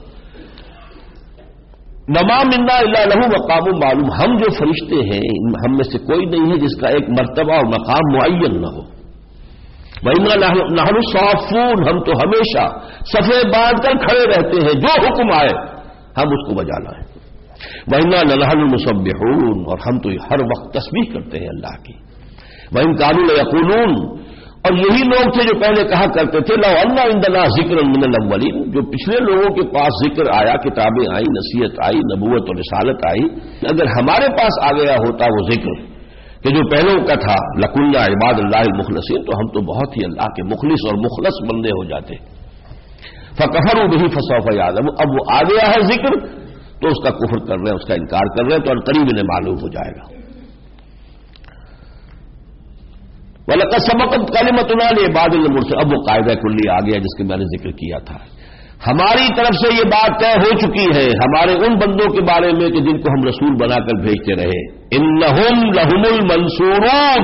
وما منا الا له مقام معلوم, ہم جو فرشتے ہیں ہم میں سے کوئی نہیں ہے جس کا ایک مرتبہ اور مقام معین نہ ہو. وَإِنَّا نَحْنُ الصَّافُّونَ, ہم تو ہمیشہ صفے باندھ کر کھڑے رہتے ہیں, جو حکم آئے ہم اس کو بجا لائیں. وَإِنَّا لَنَحْنُ الْمُسَبِّحُونَ, اور ہم تو ہر وقت تسبیح کرتے ہیں اللہ کی. وَإِن كَانُوا لَيَقُولُونَ, اور یہی لوگ تھے جو پہلے کہا کرتے تھے لَوْ أَنَّ عِندَنَا ذِكْرًا مِنَ الْأَوَّلِينَ, جو پچھلے لوگوں کے پاس ذکر آیا, کتابیں آئی, نصیحت آئی, نبوت اور رسالت آئی, اگر ہمارے پاس آ گیا ہوتا وہ ذکر کہ جو پہلوں کا تھا لَكُنَّا عِبَادَ اللَّهِ الْمُخْلَصِينَ، تو ہم تو بہت ہی اللہ کے مخلص اور مخلص بندے ہو جاتے. فَكَفَرُوا بِهِ فَسَوْفَ يَعْلَمُونَ، اب وہ آ گیا ہے ذکر تو اس کا کفر کر رہے ہیں، اس کا انکار کر رہے ہیں، تو قریب انہیں معلوم ہو جائے گا. وَلَقَدْ سَبَقَتْ كَلِمَتُنَا لِعِبَادِنَا الْمُرْسَلِينَ، اب وہ قاعدہ کلی آ گیا جس کے میں نے ذکر کیا تھا. ہماری طرف سے یہ بات طے ہو چکی ہے ہمارے ان بندوں کے بارے میں کہ جن کو ہم رسول بنا کر بھیجتے رہے. إِنَّهُمْ لَهُمُ الْمَنْصُورُونَ،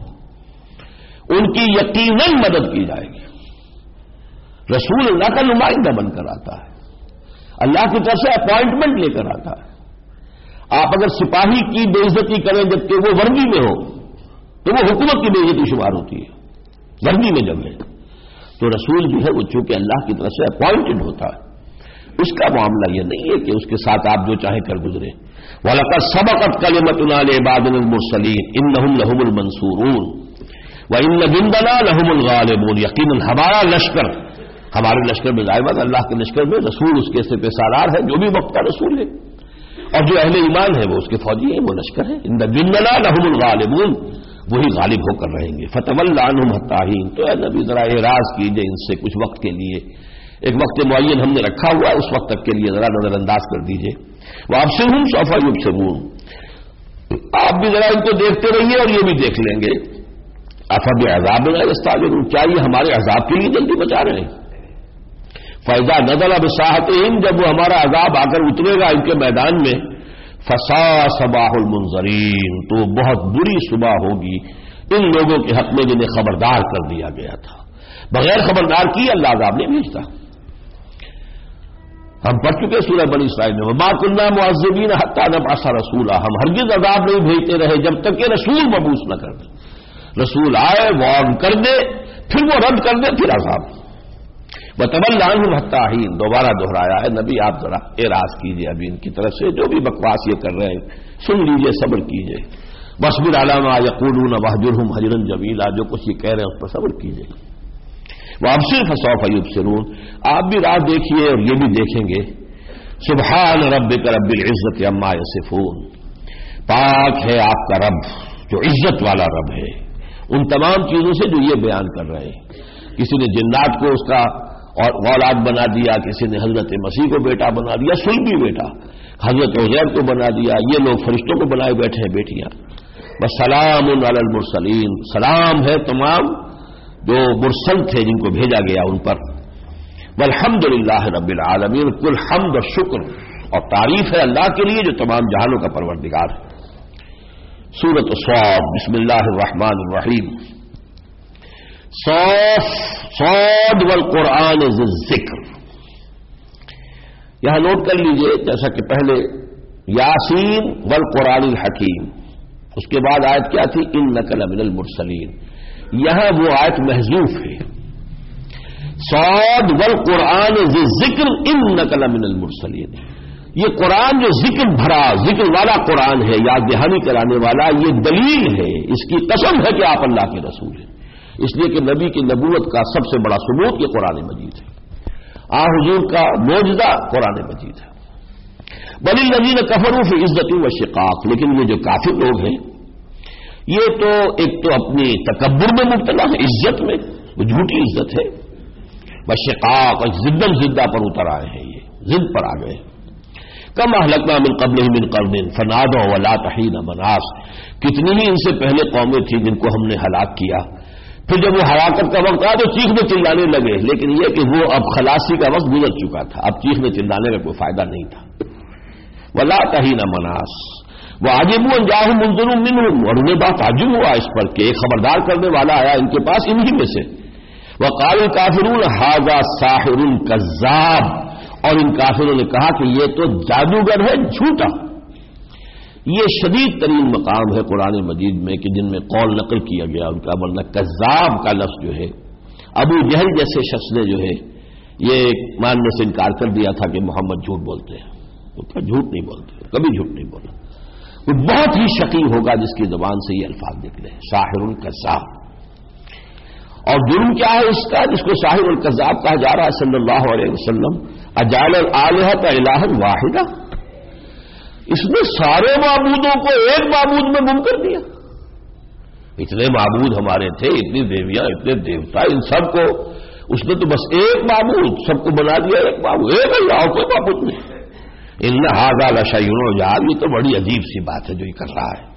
ان کی یقیناً مدد کی جائے گی. رسول اللہ کا نمائندہ بن کر آتا ہے، اللہ کی طرف سے اپوائنٹمنٹ لے کر آتا ہے. آپ اگر سپاہی کی بے عزتی کریں جبکہ وہ وردی میں ہو تو وہ حکومت کی بے عزتی شمار ہوتی ہے. وردی میں جب ہے تو رسول جو ہے وہ چونکہ اللہ کی طرف سے اپوائنٹڈ ہوتا ہے، اس کا معاملہ یہ نہیں ہے کہ اس کے ساتھ آپ جو چاہیں کر گزرے. وَلَقَدْ سَبَقَتْ كَلِمَتُنَا لِعِبَادِنَا الْمُرْسَلِينَ إِنَّهُمْ لَهُمُ الْمَنْصُورُونَ وَإِنَّ جُنْدَنَا لَهُمُ الْغَالِبُونَ، یقیناً ہمارا لشکر، ہمارے لشکر میں ظاہر بات اللہ کے لشکر میں رسول اس کے سپہ سالار ہے، جو بھی وقت کا رسول ہے، اور جو اہل ایمان ہے وہ اس کے فوجی ہیں، وہ لشکر ہے. إِنَّ جُنْدَنَا لَهُمُ الْغَالِبُونَ، وہی غالب ہو کر رہیں گے. فَتَوَلَّ عَنْهُمْ حَتَّىٰ حِينٍ، تو اے نبی ذرا اعراض کیجئے ان سے کچھ وقت کے لیے، ایک وقت معین ہم نے رکھا ہوا ہے، اس وقت تک کے لیے ذرا نظر انداز کر دیجئے. وَأَبْصِرْهُمْ سَوْفَ يُبْصِرُونَ، آپ بھی ذرا ان کو دیکھتے رہیے اور یہ بھی دیکھ لیں گے. أَفَبِعَذَابِنَا يَسْتَعْجِلُونَ، کیا یہ ہمارے عذاب کے لیے جلدی بچا رہے ہیں. فَإِذَا نَزَلَ بِسَاحَتِهِمْ، جب وہ ہمارا عذاب آ کر اترے گا ان کے میدان میں، فَسَاءَ صَبَاحُ الْمُنذَرِينَ، تو بہت بری صبح ہوگی ان لوگوں کے حق میں جنہیں خبردار کر دیا گیا تھا. بغیر خبردار کی اللہ عذاب نہیں بھیجتا. ہم پڑھ چکے سورہ بنی اسرائیل میں وَمَا كُنَّا مُعَذِّبِينَ حَتَّىٰ نَبْعَثَ رَسُولًا، ہم ہرگز عذاب نہیں بھیجتے رہے جب تک کہ رسول مبعوث نہ کر دے. رسول آئے، وارن کر دے، پھر وہ رد کر دے، پھر عذاب. وَتَوَلَّ عَنْهُمْ حَتَّىٰ حِينٍ، دوبارہ دہرایا ہے نبی آپ ذرا اعراض کیجئے ابھی ان کی طرف سے جو بھی بکواس یہ کر رہے ہیں سن لیجئے، صبر کیجئے. وَاصْبِرْ عَلَىٰ مَا يَقُولُونَ وَاهْجُرْهُمْ هَجْرًا جَمِيلًا، جو کچھ یہ کہہ رہے ہیں اس پر صبر کیجئے. وَأَبْصِرْ فَسَوْفَ يُبْصِرُونَ، آپ بھی راہ دیکھیے اور یہ بھی دیکھیں گے. سبحان ربک رب العزت عما یصفون، پاک ہے آپ کا رب جو عزت والا رب ہے ان تمام چیزوں سے جو یہ بیان کر رہے ہیں. کسی نے جنات کو اس کا اور اولاد بنا دیا، کسی نے حضرت مسیح کو بیٹا بنا دیا، صلبی بیٹا، حضرت عزیر کو بنا دیا، یہ لوگ فرشتوں کو بنائے بیٹھے ہیں بیٹیاں. بس سلام علی المرسلین، سلام ہے تمام جو مرسل تھے جن کو بھیجا گیا ان پر. والحمد للہ رب العالمین، کل حمد و شکر اور تعریف ہے اللہ کے لیے جو تمام جہانوں کا پروردگار ہے. سورۃ الصاد، بسم اللہ الرحمن الرحیم. صاد والقرآن ذی الذکر، یہاں نوٹ کر لیجئے جیسا کہ پہلے یاسین والقرآن الحکیم، اس کے بعد آیت کیا تھی انک لمن المرسلین، یہاں وہ آیت محذوف ہے. صاد والقرآن ذی الذکر انک لمن المرسلین، یہ قرآن جو ذکر بھرا، ذکر والا قرآن ہے، یاد دہانی کرانے والا، یہ دلیل ہے، اس کی قسم ہے کہ آپ اللہ کے رسول ہیں. اس لیے کہ نبی کی نبوت کا سب سے بڑا ثبوت یہ قرآن مجید ہے، حضور کا معجزہ قرآن مجید ہے. بل الذین کفروا فی عزت و شقاق، لیکن یہ جو کافر لوگ ہیں یہ تو ایک تو اپنی تکبر میں مبتلا ہے، عزت میں، وہ جھوٹی عزت ہے، وشقاق، اور زدہ پر اتر آئے ہیں، یہ ضد پر آ گئے. کم اہلکنا من قبلہم من قرن فنادوا ولا تحین مناص، کتنی ہی ان سے پہلے قومیں تھیں جن کو ہم نے ہلاک کیا، پھر جب وہ ہلاکت کا وقت آیا تو چیخنے چلانے لگے، لیکن یہ کہ وہ اب خلاصی کا وقت گزر چکا تھا، اب چیخنے چلانے کا کوئی فائدہ نہیں تھا. ولا تحین مناص وعجبوا ان جاءهم منذر منهم، اور انہیں بات تعجب ہوا اس پر کہ ایک خبردار کرنے والا آیا ان کے پاس انہی میں سے. وقال الکافرون ھذا ساحر کذاب، اور ان کافروں نے کہا کہ یہ تو جادوگر ہے جھوٹا. یہ شدید ترین مقام ہے قرآن مجید میں کہ جن میں قول نقل کیا گیا ان کا، ورنہ کذاب کا لفظ جو ہے ابو جہل جیسے شخص نے جو ہے یہ ماننے سے انکار کر دیا تھا کہ محمد جھوٹ بولتے ہیں. وہ کیا جھوٹ نہیں بولتے، کبھی جھوٹ نہیں بولا. وہ بہت ہی شقی ہوگا جس کی زبان سے یہ الفاظ نکلے، ساحر کذاب. اور جرم کیا ہے اس کا جس کو ساحر الکذاب کہا جا رہا ہے صلی اللہ علیہ وسلم؟ اجعل الآلہۃ الہا واحدہ، اس نے سارے معبودوں کو ایک معبود میں گم کر دیا. اتنے معبود ہمارے تھے، اتنی دیویاں، اتنے دیوتا، ان سب کو اس نے تو بس ایک معبود سب کو بنا دیا، ایک معبود، ایک اللہ، کوئی معبود نہیں۔ ان ھذا لشیء عجاب، یہ تو بڑی عجیب سی بات ہے جو یہ کر رہا ہے۔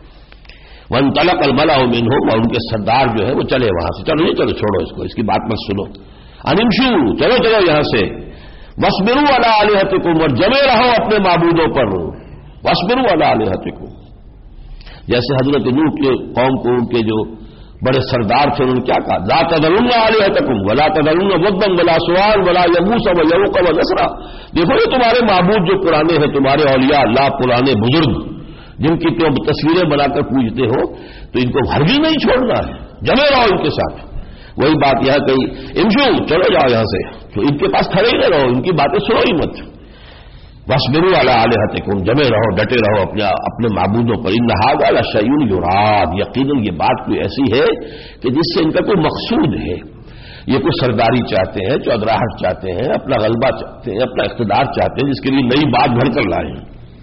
وانطلق الملأ منهم، اور ان کے سردار جو ہے وہ چلے وہاں سے، چلو یہ چلو چھوڑو اس کو، اس کی بات مت سنو، ان امشوا، چلو چلو یہاں سے، واصبروا علی آلہتکم، اور جمے رہو اپنے معبودوں پر، واصبروا علی آلہتکم۔ جیسے حضرت نوح کے قوم کو ان کے جو بڑے سردار تھے انہوں نے کیا کہا، لا تذرن آلہتکم ولا تذرن ودا ولا سواع ولا یغوث ویعوق ونسرا، دیکھو یہ تمہارے معبود جو پرانے ہیں، تمہارے اولیاء اللہ پرانے بزرگ جن کی تم تصویریں بنا کر پوجتے ہو، تو ان کو ہرگز نہیں چھوڑنا ہے، جمے رہو ان کے ساتھ۔ وہی بات یہاں کہی، امشوا، چلو جاؤ یہاں سے، تو ان کے پاس کھڑے ہی نہ رہو، ان کی باتیں سنو ہی مت۔ واصبروا علی آلہتکم، جمے رہو، ڈٹے رہو اپنے معبودوں پر۔ ان ھذا لشیء یراد، یقیناً یہ بات کوئی ایسی ہے کہ جس سے ان کا کوئی مقصود ہے، یہ کوئی سرداری چاہتے ہیں، چودراہٹ چاہتے ہیں، اپنا غلبہ چاہتے ہیں، اپنا اقتدار چاہتے ہیں، جس کے لیے نئی بات گھڑ کر لائے ہیں۔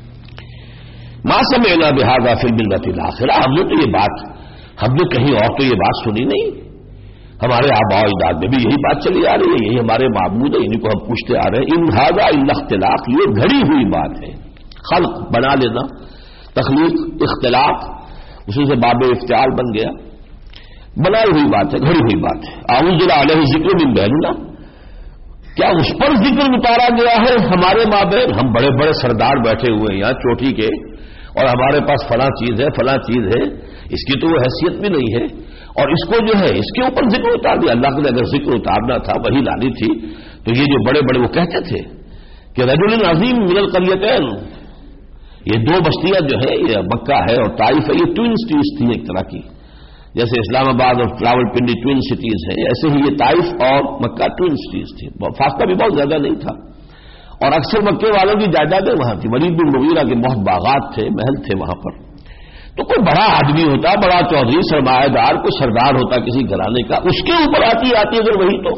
ما سمعنا بہذا فی الملۃ الاخرہ، ہم نے تو یہ بات، ہم نے کہیں اور تو یہ بات سنی نہیں، ہمارے آباء و اجداد میں بھی یہی بات چلی آ رہی ہے، یہی ہمارے معبود ہیں، انہیں کو ہم پوچھتے آ رہے ہیں۔ ان ھذا الا اختلاق، یہ گھڑی ہوئی بات ہے، خلق بنا لینا، تخلیق، اختلاق، اسی سے باب افتعال بن گیا، بنائی ہوئی بات ہے، گھڑی ہوئی بات ہے۔ انزل علیہ ذکر من بیننا، کیا اس پر ذکر اتارا گیا ہے ہمارے مابین؟ ہم بڑے بڑے سردار بیٹھے ہوئے ہیں یہاں چوٹی کے، اور ہمارے پاس فلاں چیز ہے، فلاں چیز ہے، اس کی تو وہ حیثیت بھی نہیں ہے، اور اس کو جو ہے اس کے اوپر ذکر اتار دیا۔ اللہ نے اگر ذکر اتارنا تھا، وہی لانی تھی، تو یہ جو بڑے بڑے وہ کہتے تھے کہ رجل عظیم من القریتین، یہ دو بستیاں جو ہے، یہ مکہ ہے اور طائف ہے، یہ ٹوین سٹیز تھی ایک طرح کی، جیسے اسلام آباد اور راولپنڈی ٹوین سٹیز ہیں، ایسے ہی یہ طائف اور مکہ ٹوین سٹیز تھی، فاصلہ بھی بہت زیادہ نہیں تھا، اور اکثر مکے والوں کی جائیدادیں وہاں تھی، ولید بن مغیرہ کے بہت باغات تھے، محل تھے وہاں پر۔ تو کوئی بڑا آدمی ہوتا، بڑا چودھری، سرمایہ دار، کوئی سردار ہوتا کسی گھرانے کا، اس کے اوپر آتی اگر وہی تو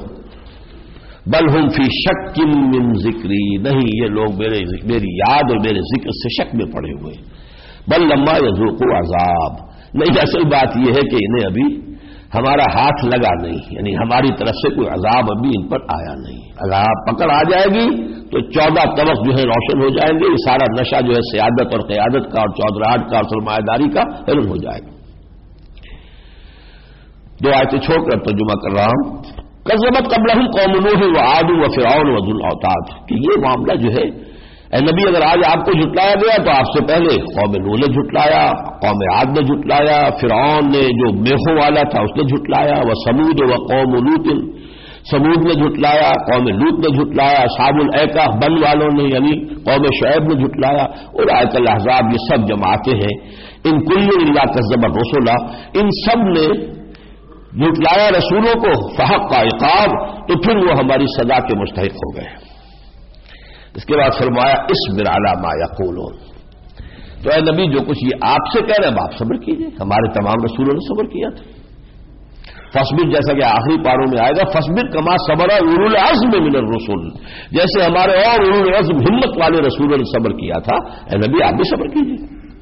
بل ہم فی شک من ذکری، نہیں یہ لوگ میری یاد اور میرے ذکر سے شک میں پڑے ہوئے، بل لما یذوقوا عذاب، نہیں اصل بات یہ ہے کہ انہیں ابھی ہمارا ہاتھ لگا نہیں، یعنی ہماری طرف سے کوئی عذاب ابھی ان پر آیا نہیں، عذاب پکڑ آ جائے گی تو 14 طبق جو ہے روشن ہو جائیں گے، یہ سارا نشہ جو ہے سیادت اور قیادت کا اور چودراہٹ کا اور سرمایہ داری کا ختم ہو جائے گا۔ دو آیتیں چھوڑ کر ترجمہ کر رہا ہوں۔ کذبت قبلہم قوم نوح وعاد وفرعون وذو الاوتاد، کہ یہ معاملہ جو ہے اے نبی، اگر آج آپ کو جھٹلایا گیا تو آپ سے پہلے قوم نوح نے جھٹلایا، قوم عاد نے جھٹلایا، فرعون نے جو میخوں والا تھا اس نے جھٹلایا، وثمود وقوم لوط، سمود نے جھٹلایا، قوم لوط نے جھٹلایا، اصحاب الایکہ بن والوں نے یعنی قوم شعیب نے جھٹلایا، اولئک الاحزاب، یہ سب جماعتیں ہیں، ان کل الا کذب الرسل، ان سب نے جھٹلایا رسولوں کو، فحق کا عقاب، تو پھر وہ ہماری سزا کے مستحق ہو گئے۔ اس کے بعد فرمایا اصبر علی ما یقولون، تو اے نبی جو کچھ یہ آپ سے کہہ رہے ہیں آپ صبر کیجئے، ہمارے تمام رسولوں نے صبر کیا تھا۔ فاصبر، جیسا کہ آخری پاروں میں آئے گا، فاصبر کما صبر اولو العزم من الرسل، جیسے ہمارے اور اولو العزم ہمت والے رسولوں نے صبر کیا تھا، اے نبی آپ بھی صبر کیجئے۔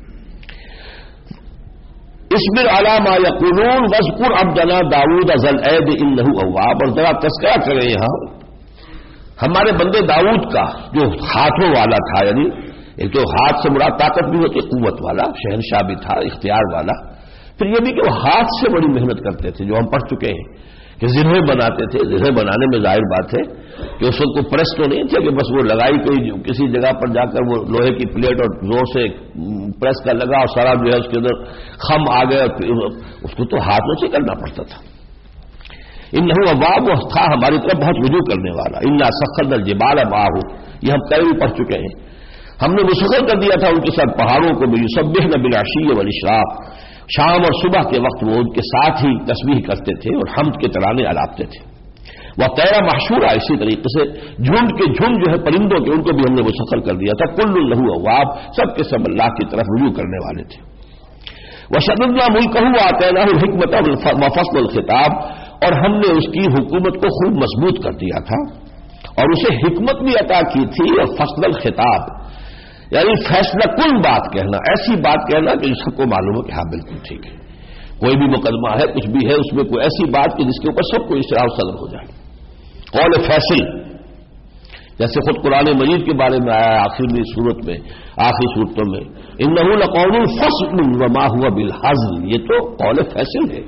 اصبر علی ما یقولون واذکر عبدنا داؤد ذا الایدی انہ اواب، اور ذرا تذکرہ کریں یہاں ہمارے بندے داؤد کا جو ہاتھوں والا تھا، یعنی ایک تو ہاتھ سے مراد طاقت بھی ہوتی، قوت والا، شہنشاہ بھی تھا، اختیار والا، پھر یہ بھی کہ وہ ہاتھ سے بڑی محنت کرتے تھے، جو ہم پڑھ چکے ہیں کہ زرہیں بناتے تھے۔ زرہیں بنانے میں ظاہر بات ہے کہ اس وقت کو پریس تو نہیں تھے کہ بس وہ لگائی کوئی کسی جگہ پر جا کر وہ لوہے کی پلیٹ اور زور سے پریس کا لگا اور سارا جو ہے اس کے اندر خم آ گیا، اس کو تو ہاتھوں سے کرنا پڑتا تھا۔ انہ اواب، وہ تھا ہماری طرف بہت رجوع کرنے والا۔ انا سخرنا الجبال معه، یہ ہم پہلے بھی پڑھ چکے ہیں، ہم نے مسخر کر دیا تھا ان کے ساتھ پہاڑوں کو بھی، یسبحن بالعشی والاشراق، شام اور صبح کے وقت وہ ان کے ساتھ ہی تسبیح کرتے تھے اور حمد کے ترانے الاپتے تھے۔ وہ طیرہ محشورہ، اسی طریقے سے جھنڈ کے جھنڈ جو ہے پرندوں کے، ان کو بھی ہم نے مسخر کر دیا تھا۔ کل لہ اواب، سب کے سب اللہ کی طرف رجوع کرنے والے تھے۔ وشددنا ملکہ وآتیناہ الحکمۃ وفصل الخطاب، اور ہم نے اس کی حکومت کو خوب مضبوط کر دیا تھا اور اسے حکمت بھی عطا کی تھی، اور فصل الخطاب یعنی فیصلہ کن بات کہنا، ایسی بات کہنا کہ سب کو معلوم ہو کہ ہاں بالکل ٹھیک ہے، کوئی بھی مقدمہ ہے، کچھ بھی ہے، اس میں کوئی ایسی بات کہ جس کے اوپر سب کو اشتراک صدر ہو جائے. قول فیصل، جیسے خود قرآن مجید کے بارے میں آیا آخری صورت میں، آخری صورتوں میں، انہ لقول فصل وما هو بالحزل، یہ تو قول فیصل ہے.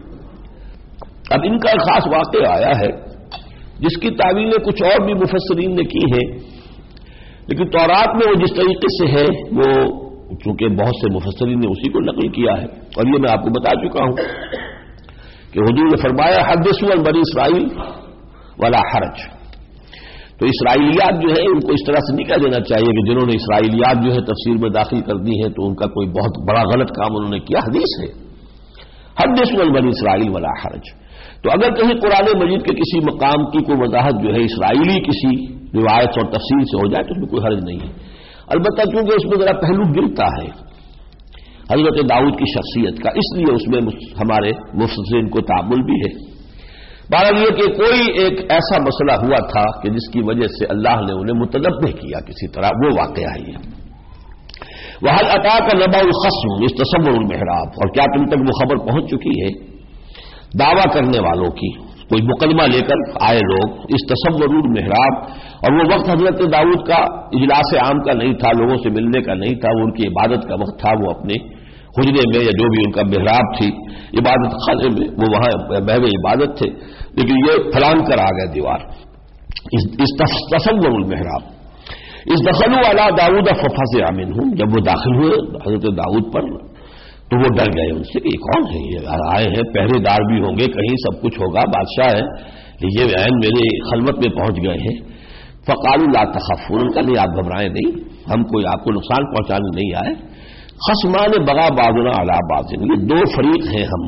اب ان کا ایک خاص واقعہ آیا ہے جس کی تعویلیں کچھ اور بھی مفسرین نے کی ہے، لیکن تورات میں وہ جس طریقے سے ہے وہ چونکہ بہت سے مفسرین نے اسی کو نقل کیا ہے، اور یہ میں آپ کو بتا چکا ہوں کہ حضور نے فرمایا حدثوا عن بنی اسرائیل ولا حرج. تو اسرائیلیات جو ہے ان کو اس طرح سے نہیں کہہ دینا چاہیے کہ جنہوں نے اسرائیلیات جو ہے تفسیر میں داخل کر دی ہے تو ان کا کوئی بہت بڑا غلط کام انہوں نے کیا. حدیث ہے حدثوا عن بنی اسرائیل ولا حرج. تو اگر کہیں قرآن مجید کے کسی مقام کی کوئی وضاحت جو ہے اسرائیلی کسی روایت اور تفسیر سے ہو جائے تو اس میں کوئی حرج نہیں ہے. البتہ کیونکہ اس میں ذرا پہلو گرتا ہے حضرت داؤد کی شخصیت کا، اس لیے اس میں ہمارے مفسرین کو تعامل بھی ہے. بہرحال یہ کہ کوئی ایک ایسا مسئلہ ہوا تھا کہ جس کی وجہ سے اللہ نے انہیں متنبہ کیا کسی طرح، وہ واقعہ ہے یہ. وَهَلْ أَتَاكَ نَبَأُ الْخَصْمِ إِذْ تَسَوَّرُوا الْمِحْرَابَ، اور کیا تم تک وہ خبر پہنچ چکی ہے دعویٰ کرنے والوں کی، کوئی مقدمہ لے کر آئے لوگ، اس تصوروا المحراب، اور وہ وقت حضرت داؤد کا اجلاس عام کا نہیں تھا، لوگوں سے ملنے کا نہیں تھا، وہ ان کی عبادت کا وقت تھا. وہ اپنے حجرے میں یا جو بھی ان کا محراب تھی عبادت خانے میں وہ وہاں محو عبادت تھے، لیکن یہ پھلانگ کر آ گئے دیوار. اس تصوروا المحراب اس دخلوا علی داؤد ففزع منهم، جب وہ داخل ہوئے حضرت داؤد پر تو وہ ڈر گئے ان سے کہ یہ کون ہے، یہ آئے ہیں پہرے دار بھی ہوں گے، کہیں سب کچھ ہوگا، بادشاہ ہے، یہ عین میرے خلوت میں پہنچ گئے ہیں. فقالوا لا تخافوا، ان کا نہیں آپ گھبرائیں نہیں، ہم کوئی آپ کو نقصان پہنچانے نہیں آئے. خصمان بغى بعضنا على بعض، یہ دو فریق ہیں ہم.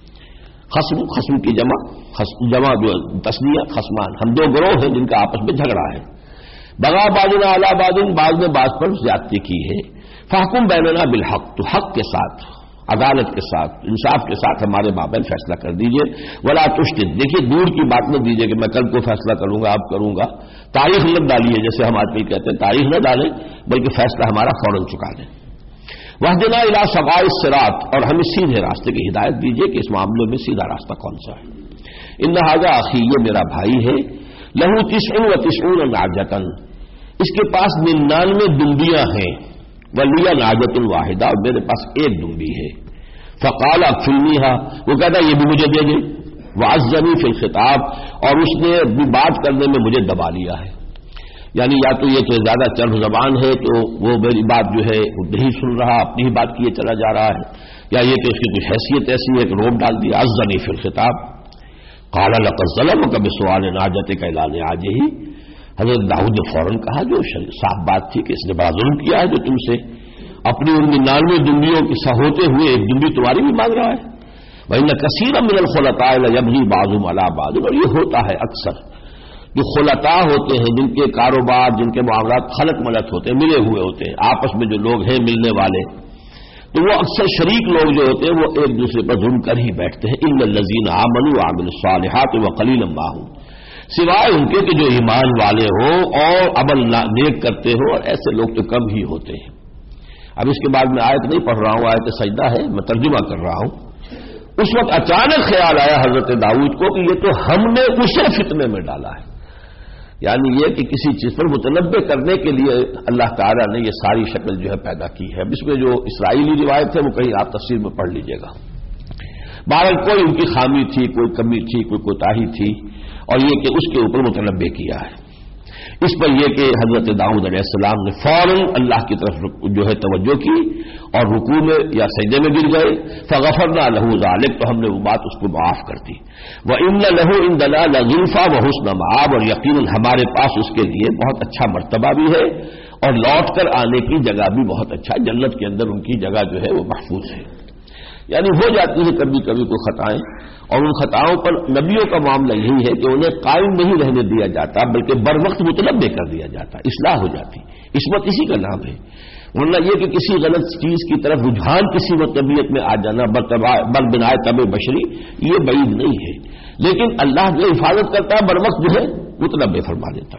خصم کی جمع جو تسنیہ خصمان، ہم دو گروہ ہیں جن کا آپس میں جھگڑا ہے. بغى بعضنا على بعض، بعض نے بعض پر زیادتی کی ہے. فاحکم بیننا بالحق، تو حق کے ساتھ، عدالت کے ساتھ، انصاف کے ساتھ ہمارے مابین فیصلہ کر دیجئے. ولا تشتت، دیکھیے دور کی بات نہ دیجئے کہ میں کل کو فیصلہ کروں گا، اب کروں گا. تاریخ نہ ڈالیے، جیسے ہم آج کل کہتے ہیں تاریخ نہ ڈالیں، بلکہ فیصلہ ہمارا فوراً چکا دیں. واہدنا الی سواء الصراط، اور ہمیں سیدھے راستے کی ہدایت دیجئے کہ اس معاملے میں سیدھا راستہ کون سا ہے. ان ھذا اخی، یہ میرا بھائی ہے. لہ 99 نعجۃ، اس کے پاس 99 دمبیاں ہیں. ولی نعجۃ واحدہ، اور میرے پاس ایک دمبی ہے. فقال اکفلنیھا، وہ کہتا یہ بھی مجھے دے دے. وعزنی فی الخطاب، اور اس نے بھی بات کرنے میں مجھے دبا لیا ہے. یعنی یا تو یہ کہ زیادہ چرب زبان ہے تو وہ میری بات جو ہے وہ نہیں سن رہا، اپنی ہی بات کیے چلا جا رہا ہے، یا یہ کہ اس کی کچھ حیثیت ایسی ہے کہ روب ڈال دیا. عزنی فی الخطاب. قال لقد ظلمک بسؤال نعجتک الی نعاجہ، حضرت داؤد نے فوراً کہا جو صاف بات تھی کہ اس نے بڑا ظلم کیا ہے جو تم سے اپنی ان 99 دمبیوں کے ہوتے ہوئے ایک دمبی تمہاری بھی مانگ رہا ہے. وَإِنَّ كَثِيرًا مِنَ الْخُلَطَاءِ لَيَبْغِي بَعْضُهُمْ عَلَى بَعْضٍ، اور یہ ہوتا ہے اکثر جو خلطاء ہوتے ہیں، جن کے کاروبار، جن کے معاملات خلط ملط ہوتے ہیں، ملے ہوئے ہوتے ہیں، آپس میں جو لوگ ہیں ملنے والے، تو وہ اکثر شریک لوگ جو ہوتے ہیں وہ ایک دوسرے پر ظلم کر ہی بیٹھتے ہیں. إِلَّا الَّذِينَ آمَنُوا وَعَمِلُوا الصَّالِحَاتِ وَقَلِيلٌ مَا هُمْ، سوائے ان کے کہ جو ایمان والے ہوں اور عمل نیک کرتے ہوں، اور ایسے لوگ تو کم ہی ہوتے ہیں. اب اس کے بعد میں آیت نہیں پڑھ رہا ہوں، آیت سجدہ ہے، میں ترجمہ کر رہا ہوں. اس وقت اچانک خیال آیا حضرت داؤد کو کہ یہ تو ہم نے اسے فتنے میں ڈالا ہے. یعنی یہ کہ کسی چیز پر متنبہ کرنے کے لیے اللہ تعالیٰ نے یہ ساری شکل جو ہے پیدا کی ہے. اب اس میں جو اسرائیلی روایت ہے وہ کہیں آپ تفسیر میں پڑھ لیجئے گا. بہرحال کوئی ان کی خامی تھی، کوئی کمی تھی، کوئی کوتاہی تھی، اور یہ کہ اس کے اوپر متنبہ کیا ہے. اس پر یہ کہ حضرت داؤد علیہ السلام نے فوراً اللہ کی طرف جو ہے توجہ کی اور رکوع میں یا سجدے میں گر گئے. فغفرنا له ذلك، تو ہم نے وہ بات اس کو معاف کر دی. وَإِنَّ لَهُ عِندَنَا لَزُلْفَىٰ وَحُسْنَ مَآبٍ، اور یقیناً ہمارے پاس اس کے لیے بہت اچھا مرتبہ بھی ہے اور لوٹ کر آنے کی جگہ بھی بہت اچھا. جنت کے اندر ان کی جگہ جو ہے وہ محفوظ ہے. یعنی ہو جاتی ہے کبھی کبھی کوئی خطائیں، اور ان خطاؤں پر نبیوں کا معاملہ یہی ہے کہ انہیں قائم نہیں رہنے دیا جاتا بلکہ بر وقت متنبہ کر دیا جاتا، اصلاح ہو جاتی. عصمت اسی کا نام ہے. ورنہ یہ کہ کسی غلط چیز کی طرف رجحان کسی وقت طبیعت میں آ جانا بر بنائے طب بشری، یہ بعید نہیں ہے، لیکن اللہ جو حفاظت کرتا ہے بر وقت جو ہے متنبہ فرما دیتا.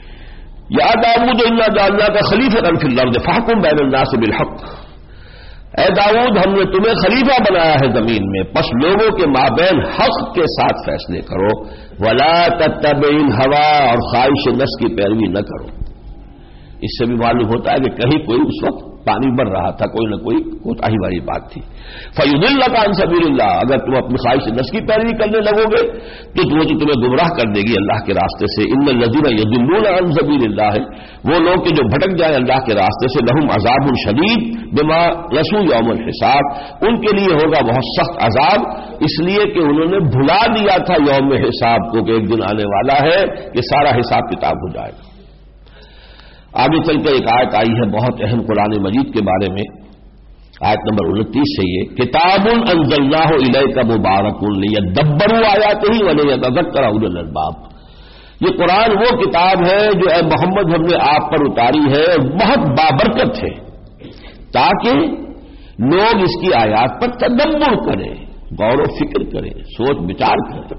یا داؤد انا جعلناک خلیفۃ فی الارض فاحکم بین الناس بالحق، اے داؤد ہم نے تمہیں خلیفہ بنایا ہے زمین میں، پس لوگوں کے مابین حق کے ساتھ فیصلے کرو، ولا تتبع الہوی، اور خواہش نفس کی پیروی نہ کرو۔ اس سے بھی معلوم ہوتا ہے کہ کہیں کوئی اس وقت پانی بڑھ رہا تھا، کوئی نہ کوئی کوتاہی والی بات تھی۔ فَيُضِلَّكَ عَن سَبِيلِ اللَّهِ، اگر تم اپنی خواہش نفس کی پیروی کرنے لگو گے تو تمہیں گمراہ کر دے گی اللہ کے راستے سے۔ إِنَّ الَّذِينَ يَضِلُّونَ عَن سَبِيلِ اللَّهِ، وہ لوگ کہ جو بھٹک جائیں اللہ کے راستے سے، لَهُمْ عَذَابٌ شَدِيدٌ بِمَا نَسُوا يَوْمَ الْحِسَابِ، ان کے لیے ہوگا بہت سخت عذاب، اس لیے کہ انہوں نے بھلا دیا تھا یوم حساب کو، کہ ایک دن آنے والا ہے کہ سارا حساب کتاب ہو جائے گا۔ آگے چل کر ایک آیت آئی ہے بہت اہم قرآن مجید کے بارے میں، آیت نمبر 29 سے یہ کتاب انزلناہ الیک مبارک لیدبروا آیاتہ ولیتذکر اولو الالباب، یہ قرآن وہ کتاب ہے جو اے محمد ہم نے آپ پر اتاری ہے اور بہت بابرکت ہے، تاکہ لوگ اس کی آیات پر تدبر کریں، غور و فکر کریں، سوچ بچار کریں۔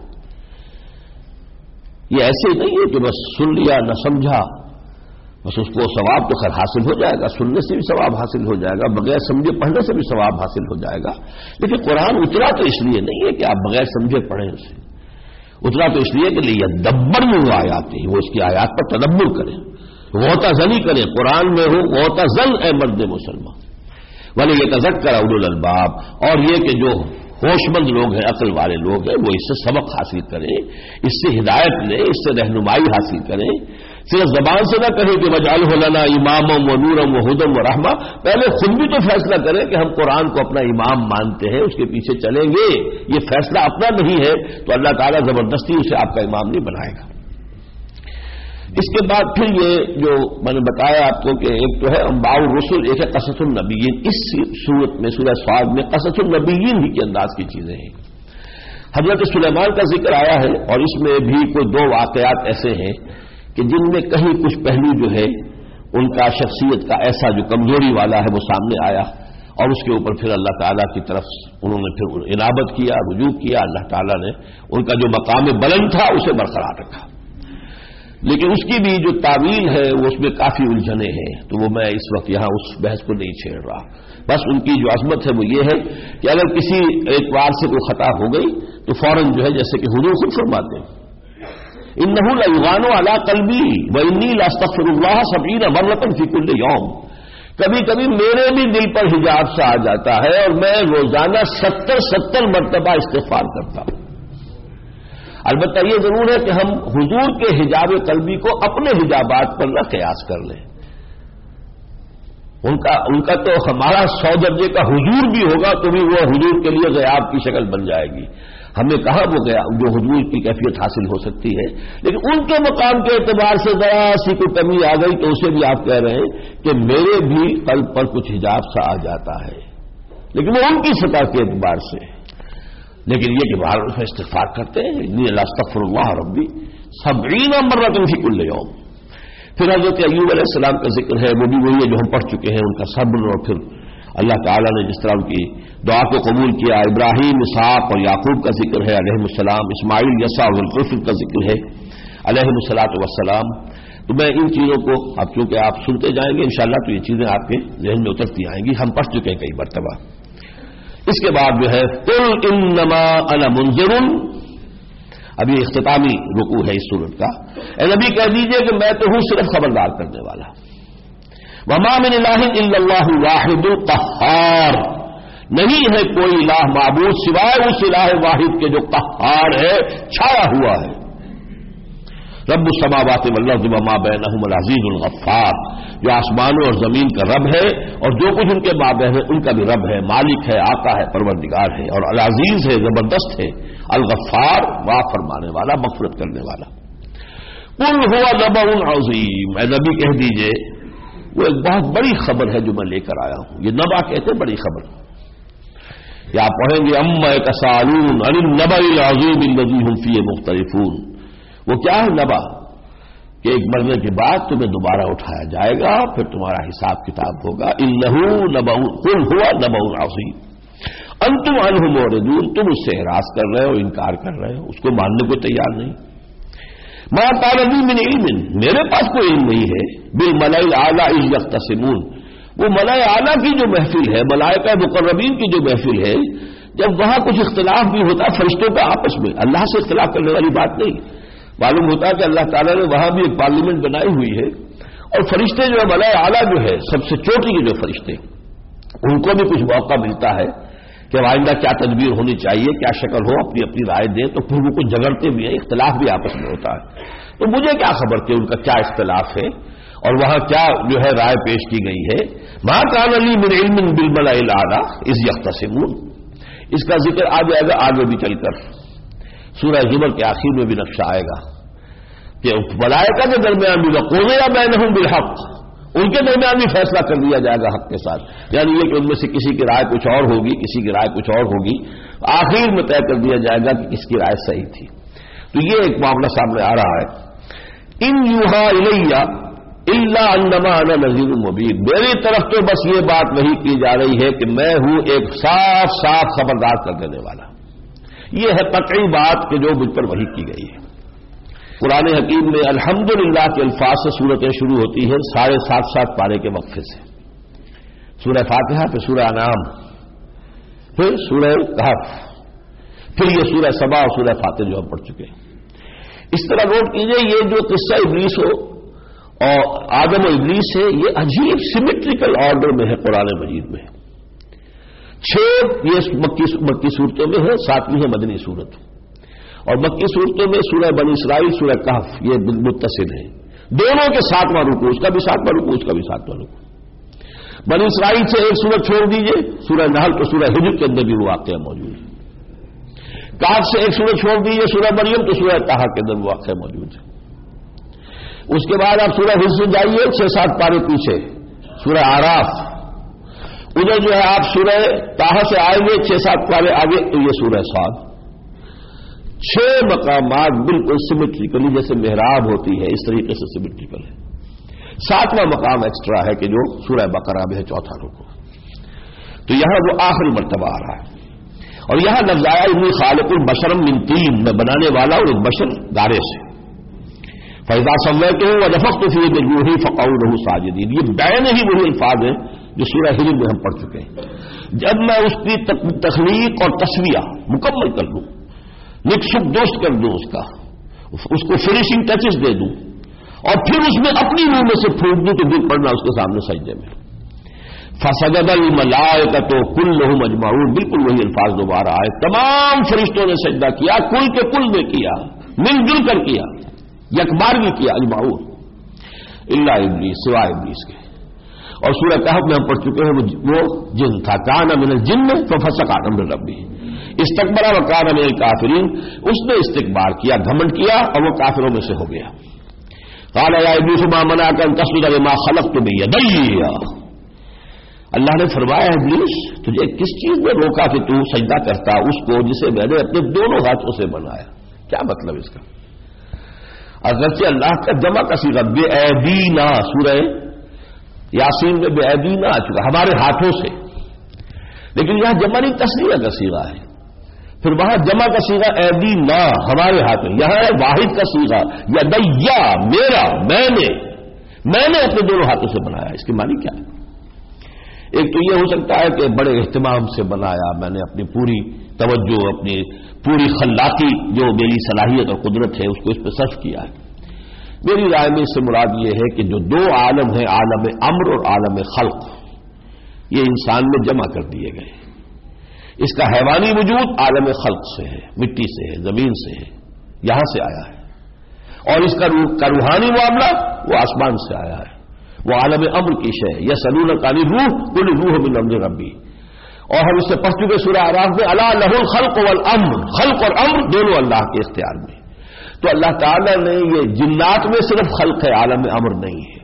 یہ ایسے نہیں ہے کہ بس سن لیا نہ سمجھا، بس اس کو ثواب تو خیر حاصل ہو جائے گا، سننے سے بھی ثواب حاصل ہو جائے گا، بغیر سمجھے پڑھنے سے بھی ثواب حاصل ہو جائے گا، لیکن قرآن اترا تو اس لیے نہیں ہے کہ آپ بغیر سمجھے پڑھیں اسے، اترا تو اس لیے کہ لیدبروا آیاتہ، وہ اس کی آیات پر تدبر کریں، غوطہ زنی کریں، قرآن میں ہو غوطہ زن اے مرد مسلمان، ولیتذکر اولو الالباب، اور یہ کہ جو ہوش مند لوگ ہیں، عقل والے لوگ ہیں، وہ اس سے سبق حاصل کریں، اس سے ہدایت لیں، اس سے رہنمائی حاصل کریں، صرف زبان سے نہ کہیں کہ وجعلہ لنا اماما و نورا و ہدی و رحمہ، پہلے خود بھی تو فیصلہ کریں کہ ہم قرآن کو اپنا امام مانتے ہیں، اس کے پیچھے چلیں گے، یہ فیصلہ اپنا نہیں ہے تو اللہ تعالیٰ زبردستی اسے آپ کا امام نہیں بنائے گا۔ اس کے بعد پھر یہ جو میں نے بتایا آپ کو کہ ایک تو ہے انباء الرسل، ایک ہے قصص النبیین، اس صورت میں سورہ صاد میں قصص النبیین ہی کے انداز کی چیزیں ہیں۔ حضرت سلیمان کا ذکر آیا ہے اور اس میں بھی کوئی دو واقعات ایسے ہیں کہ جن میں کہیں کچھ پہلو جو ہے ان کا شخصیت کا ایسا جو کمزوری والا ہے وہ سامنے آیا، اور اس کے اوپر پھر اللہ تعالیٰ کی طرف انہوں نے پھر انابت کیا، رجوع کیا، اللہ تعالیٰ نے ان کا جو مقام بلند تھا اسے برقرار رکھا، لیکن اس کی بھی جو تعویل ہے وہ اس میں کافی الجھنیں ہیں، تو وہ میں اس وقت یہاں اس بحث کو نہیں چھیڑ رہا، بس ان کی جو عظمت ہے وہ یہ ہے کہ اگر کسی اعتبار سے کوئی خطا ہو گئی تو فوراً جو ہے جیسے کہ حضور خود فرماتے ہیں انہ لیغان علی قلبی وانی لاستغفر اللہ 70 مرۃ فی کل یوم، کبھی کبھی میرے بھی دل پر حجاب سا آ جاتا ہے اور میں روزانہ 70 مرتبہ استغفار کرتا ہوں۔ البتہ یہ ضرور ہے کہ ہم حضور کے حجاب قلبی کو اپنے حجابات پر نہ قیاس کر لیں، ان کا تو ہمارا 100 درجے کا حضور بھی ہوگا تو بھی وہ حضور کے لیے غیاب کی شکل بن جائے گی، ہمیں کہاں وہ گیا جو حضور کی کیفیت حاصل ہو سکتی ہے، لیکن ان کے مقام کے اعتبار سے ذرا سی کوئی کمی آ گئی تو اسے بھی آپ کہہ رہے ہیں کہ میرے بھی قلب پر کچھ حجاب سا آ جاتا ہے، لیکن وہ ان کی سطح کے اعتبار سے، لیکن یہ کہ باہر اس میں استغفار کرتے ہیں انی لاستغفر اللہ ربی 70 مرۃ فی کل یوم۔ پھر حضرت ایوب علیہ السلام کا ذکر ہے، وہ بھی وہی ہے جو ہم پڑھ چکے ہیں، ان کا صبر، اور پھر اللہ تعالیٰ نے جس طرح ان کی دعا کو قبول کیا، ابراہیم، اسحاق اور یعقوب کا ذکر ہے علیہم السلام، اسماعیل، یسع اور ذوالکفل کا ذکر ہے علیہم الصلاۃ والسلام۔ تو میں ان چیزوں کو اب چونکہ آپ سنتے جائیں گے انشاءاللہ تو یہ چیزیں آپ کے ذہن میں اترتی آئیں گی، ہم پڑھ چکے ہیں کئی مرتبہ۔ اس کے بعد جو ہے قل انما انا منذر، ابھی اختتامی رکوع ہے اس سورت کا، اے نبی کہہ دیجئے کہ میں تو ہوں صرف خبردار کرنے والا۔ وما من الہ الا اللہ الواحد القہار، نہیں ہے کوئی الہ معبود سوائے اس الہ واحد کے جو قہار ہے، چھایا ہوا ہے۔ رب السماوات والارض وما بینہم العزیز الغفار، جو آسمانوں اور زمین کا رب ہے اور جو کچھ ان کے مابین ہے ان کا بھی رب ہے، مالک ہے، آقا ہے، پروردگار ہے، اور العزیز ہے، زبردست ہے، الغفار معاف فرمانے والا، مغفرت کرنے والا۔ قل هو نبأ عظیم، اے نبی کہہ دیجئے وہ ایک بہت بڑی خبر ہے جو میں لے کر آیا ہوں، یہ نبأ کہتے ہیں بڑی خبر، یا آپ پڑھیں گے اما یتساءلون عن النبأ العظیم الذی هم فیہ مختلفون، وہ کیا ہے نبأ کہ ایک مرنے کے بعد تمہیں دوبارہ اٹھایا جائے گا، پھر تمہارا حساب کتاب ہوگا۔ انہ نبأ، قل هو نبأ عظیم انتم عنہ معرضون، تم اس سے اعراض کر رہے ہو، انکار کر رہے ہو، اس کو ماننے کو تیار نہیں۔ ما کان لی من علم، میرے پاس کوئی علم نہیں ہے، بالملأ الاعلی اذ یختصمون، وہ ملائے اعلیٰ کی جو محفل ہے، ملائکہ مقربین کی جو محفل ہے، جب وہاں کچھ اختلاف بھی ہوتا ہے فرشتوں کا آپس میں، اللہ سے اختلاف کرنے والی بات نہیں، معلوم ہوتا ہے کہ اللہ تعالیٰ نے وہاں بھی ایک پارلیمنٹ بنائی ہوئی ہے، اور فرشتے جو ہے ملائے اعلیٰ جو ہے سب سے چوٹی کے جو فرشتے، ان کو بھی کچھ موقع ملتا ہے کہ آئندہ کیا تدبیر ہونی چاہیے، کیا شکل ہو، اپنی اپنی رائے دیں، تو پھر وہ کچھ جھگڑتے بھی ہیں، اختلاف بھی آپس میں ہوتا ہے۔ تو مجھے کیا خبر کہ ان کا کیا اختلاف ہے اور وہاں کیا جو ہے رائے پیش کی گئی ہے۔ ما کان لی من علم بالملأ الاعلی اذ یختصمون، اس کا ذکر آ جائے گا آگے بھی چل کر، سورہ زمر کے آخر میں بھی نقشہ آئے گا کہ ملائکہ کے درمیان بھی وقضی بینہم بالحق، ان کے درمیان بھی فیصلہ کر دیا جائے گا حق کے ساتھ، یعنی یہ کہ ان میں سے کسی کی رائے کچھ اور ہوگی، کسی کی رائے کچھ اور ہوگی، آخر میں طے کر دیا جائے گا کہ کس کی رائے صحیح تھی۔ تو یہ ایک معاملہ سامنے آ رہا ہے۔ ان یوحا الی الا انما انا نذیر مبین، میری طرف تو بس یہ بات وہی کی جا رہی ہے کہ میں ہوں ایک صاف صاف خبردار کر دینے والا، یہ ہے قطعی بات کہ جو مجھ پر وحی کی گئی ہے۔ قرآن حکیم میں الحمدللہ کے الفاظ سے صورتیں شروع ہوتی ہیں 7.5 پارے کے وقفے سے، سورہ فاتحہ، پھر سورہ انعام، پھر سورہ کہف، پھر یہ سورہ سبا اور سورہ فاتر جو ہم پڑھ چکے ہیں۔ اس طرح نوٹ کیجئے یہ جو قصہ ابلیس ہو اور آدم و ابلیس ہے، یہ عجیب سیمیٹریکل آرڈر میں ہے قرآن مجید میں، 6 یہ مکی صورتوں میں ہے، 7ویں ہے مدنی صورت، اور مکی صورتوں میں سورہ بنی اسرائیل، سورہ کہف یہ متصل ہیں، دونوں کے 7واں رکوع، اس کا بھی 7واں رکوع، اس کا بھی 7واں رکوع۔ بنی اسرائیل سے ایک سورت چھوڑ دیجئے، سورہ نحل تو سورہ ہجر کے اندر بھی وہ واقعہ موجود ہے، کہف سے ایک سورت چھوڑ دیجئے سورہ مریم تو سورہ طٰہٰ کے اندر وہ واقعہ موجود ہے۔ اس کے بعد آپ سورہ ہجر سے جائیے 6-7 پارے پیچھے، سورہ آراف، ادھر جو ہے آپ سورہ طٰہٰ سے آئیں گے 6-7 پارے آگے تو یہ سورہ صاد، 6 مقامات بالکل سیمیٹریکلی جیسے محراب ہوتی ہے اس طریقے سے سیمیٹریکل ہے۔ 7واں مقام ایکسٹرا ہے کہ جو سورہ بقرہ میں ہے 4تھا رکوع، تو یہاں وہ آخری مرتبہ آ رہا ہے، اور یہاں لفظ آیا انی خالق البشر من طین، میں بنانے والا ہوں ایک بشر گارے سے، فاذا سویتہ ونفخت فیہ من روحی فقعوا لہ ساجدین، یہ بین ہی وہی الفاظ ہیں جو سورہ ہجر میں ہم پڑھ چکے ہیں۔ جب میں اس کی تخلیق اور تسویہ مکمل کر لوں، نقص دوست کر دوں اس کو فنیشنگ ٹچز دے دوں، اور پھر اس میں اپنی روح میں سے پھونک دوں تو گر پڑنا اس کے سامنے سجدے میں۔ فسجد الملائکۃ کلھم اجمعون، بالکل وہی الفاظ دوبارہ آئے، تمام فرشتوں نے سجدہ کیا، کل کے کل نے کیا، مل جل کر کیا، یکبار بھی کیا، اجمعون الا ابلیس، سوائے ابلیس کے۔ اور سورہ کہف میں ہم پڑھ چکے ہیں وہ جن تھا، کان من الجن ففسق عن امر ربہ، استکبر وکان من الکافرین، اس نے استکبار کیا، گھمنڈ کیا اور وہ کافروں میں سے ہو گیا۔ قال یا ابلیس ما منعک ان تسجد لما خلقت بیدی، اللہ نے فرمایا ابلیس تجھے کس چیز نے روکا کہ تو سجدہ کرتا اس کو جسے میں نے اپنے دونوں ہاتھوں سے بنایا؟ کیا مطلب اس کا؟ اگرچہ اللہ کا جمع کا صیغہ بے ایدینا، سورہ یاسین میں بے ایدینا آ چکا، ہمارے ہاتھوں سے، لیکن یہاں جمع نہیں تسنیہ کا صیغہ ہے، پھر وہاں جمع کا صیغہ ایدینا ہمارے ہاتھوں، یہاں ہے واحد کا صیغہ یدیا، میرا، میں نے اپنے دونوں ہاتھوں سے بنایا۔ اس کی معنی کیا ہے؟ ایک تو یہ ہو سکتا ہے کہ بڑے اہتمام سے بنایا، میں نے اپنی پوری توجہ، اپنی پوری خلاقی جو میری صلاحیت اور قدرت ہے اس کو اس پہ صرف کیا ہے۔ میری رائے میں اس سے مراد یہ ہے کہ جو 2 عالم ہیں، عالم امر اور عالم خلق، یہ انسان میں جمع کر دیے گئے۔ اس کا حیوانی وجود عالم خلق سے ہے، مٹی سے ہے، زمین سے ہے، یہاں سے آیا ہے، اور اس کا روحانی معاملہ وہ آسمان سے آیا ہے، وہ عالم امر کی شے، یسألونک عن الروح قل الروح من امر ربی، اور ہم اس سے پڑھ چکے سورہ اعراف میں الا لہ الخلق والامر، خلق اور امر دونوں اللہ کے اختیار میں۔ تو اللہ تعالیٰ نے یہ جنات میں صرف خلق ہے، عالم امر نہیں ہے،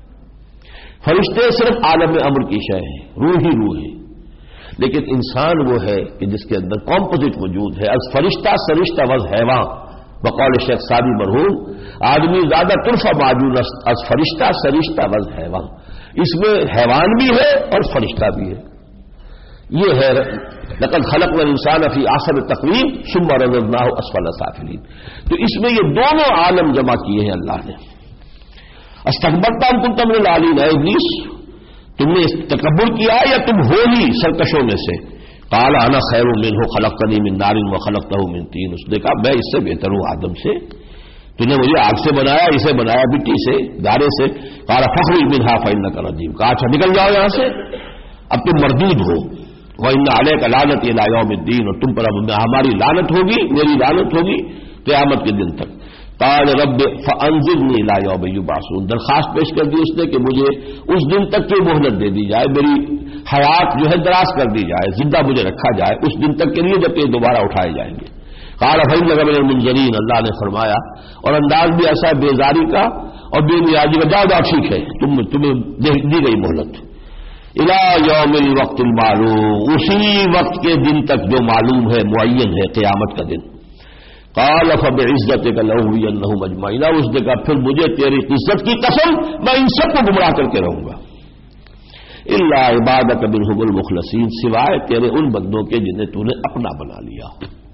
فرشتے صرف عالم امر کی شے ہیں، روح ہی روح ہے، لیکن انسان وہ ہے کہ جس کے اندر کمپوزٹ وجود ہے، از فرشتہ سرشتہ وز حیوان، بقول شیخ سعدی مرحوم، آدمی زیادہ طرفہ معجون از فرشتہ سرشتہ وز حیوان، اس میں حیوان بھی ہے اور فرشتہ بھی ہے۔ یہ ہے لقد خلقنا الانسان فی احسن تقویم ثم رددناہ اسفل سافلین، تو اس میں یہ دونوں عالم جمع کیے ہیں اللہ نے۔ استکبرت ام کنت من العالین، اے ابلیس تم نے تکبر کیا یا تم ہو ہی سرکشوں میں سے؟ قال انا خیر منہ خلقتنی من نار وخلقتہ من طین، اس نے کہا میں اس سے بہتر ہوں آدم سے، تو نے مجھے آگ سے بنایا، اسے بنایا مٹی سے، گارے سے۔ قال فاخرج منها فانک رجیم، کہا اچھا نکل جاؤ یہاں سے، اب تم مردود ہو، وان علیک لعنتی الی یوم الدین، اور تم پر اب ہماری لعنت ہوگی، میری لعنت ہوگی قیامت کے دن تک۔ قال رب فانظرنی الی یوم یبعثون، درخواست پیش کر دی اس نے کہ مجھے اس دن تک کی مہلت دے دی جائے، میری حیات جو ہے دراز کر دی جائے، زندہ مجھے رکھا جائے اس دن تک کے لیے جب کہ دوبارہ اٹھائے جائیں گے۔ قال فإنک من المنظرین، اللہ نے فرمایا، اور انداز بھی ایسا ہے بیزاری کا اور بے نیازی کا، جاؤ ٹھیک ہے تمہیں دی گئی مہلت، الی یوم الوقت المعلوم، اسی وقت کے دن تک جو معلوم ہے، معین ہے، قیامت کا دن۔ قال فبعزتک لأغوینہم اجمعین، اس نے کہا پھر مجھے تیری عزت کی قسم میں ان سب کو گمراہ کر کے رہوں گا، الا عبادک منہم المخلصین، سوائے تیرے ان بندوں کے جنہیں تو نے اپنا بنا لیا۔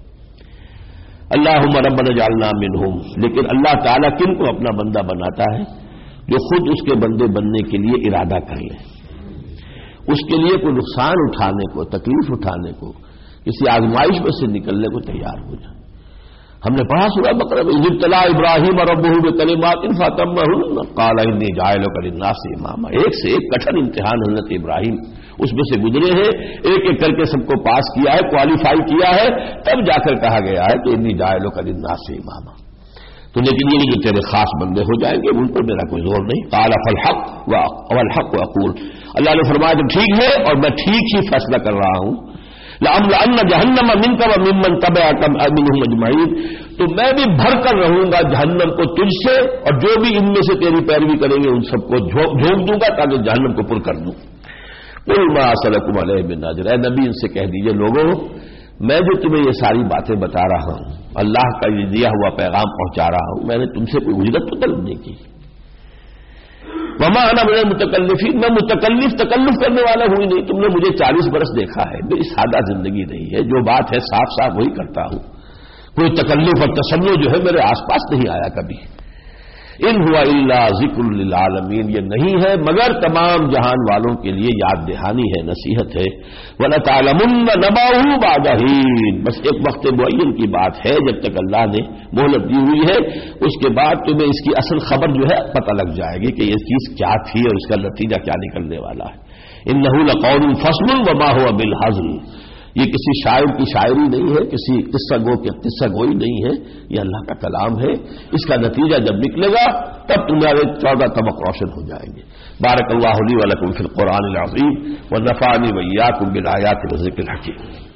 اللہم ربنا اجعلنا منہم، لیکن اللہ تعالیٰ کن کو اپنا بندہ بناتا ہے؟ جو خود اس کے بندے بننے کے لیے ارادہ کر لے، اس کے لیے کوئی نقصان اٹھانے کو، تکلیف اٹھانے کو، کسی آزمائش میں سے نکلنے کو تیار ہو جائے۔ ہم نے پڑھا سورہ بقرہ میں، اذ ابتلی ابراہیم ربہ بکلمات فاتمہن قال انی جاعلک للناس اماما، ایک سے ایک کٹھن امتحان حضرت ابراہیم اس میں سے گزرے ہیں، ایک ایک کر کے سب کو پاس کیا ہے، کوالیفائی کیا ہے، تب جا کر کہا گیا ہے کہ انی جاعلک للناس اماما۔ تو لیکن یہ جو تیرے خاص بندے ہو جائیں گے ان پر میرا کوئی زور نہیں۔ قال فالحق والحق اقول، اللہ نے فرمایا کہ ٹھیک ہے اور میں ٹھیک ہی فیصلہ کر رہا ہوں، لأملأن جہنم منک وممن تبعک منہم اجمعین، تو میں بھی بھر کر رہوں گا جہنم کو تجھ سے اور جو بھی ان میں سے تیری پیروی کریں گے ان سب کو جھونک دوں گا تاکہ جہنم کو پر کر دوں۔ قل ما اسألکم علیہ من اجر، اے نبی ان سے کہہ دیجئے لوگوں میں جو تمہیں یہ ساری باتیں بتا رہا ہوں، اللہ کا یہ دیا ہوا پیغام پہنچا رہا ہوں، میں نے تم سے کوئی اجرت تو طلب نہیں کی۔ وما انا من المتکلفین، میں متکلف تکلف کرنے والا ہوں ہی نہیں، تم نے مجھے 40 برس دیکھا ہے، میری سادہ زندگی رہی ہے، جو بات ہے صاف صاف وہی کرتا ہوں، کوئی تکلف اور تسنع جو ہے میرے آس پاس نہیں آیا کبھی۔ ان ہوا الا ذکر للعالمین، یہ نہیں ہے مگر تمام جہان والوں کے لیے یاد دہانی ہے، نصیحت ہے۔ وَلَتَعْلَمُنَّ نَبَأَهُ بَعْدَ حِينٍ، بس ایک وقت معین کی بات ہے، جب تک اللہ نے مہلت دی ہوئی ہے اس کے بعد تمہیں اس کی اصل خبر جو ہے پتہ لگ جائے گی کہ یہ چیز کیا تھی اور اس کا نتیجہ کیا نکلنے والا ہے۔ إِنَّهُ لَقَوْلٌ فَصْلٌ وَمَا هُوَ بِالْهَزْلِ، یہ کسی شاعر کی شاعری نہیں ہے، کسی قصہ گو کی قصہ گوئی نہیں ہے، یہ اللہ کا کلام ہے، اس کا نتیجہ جب نکلے گا تب تمہارے 14 طبق روشن ہو جائیں گے۔ بارک اللہ لی و لکم فی القرآن العظیم ونفعنی وإیاکم بالآیات والذکر الحکیم۔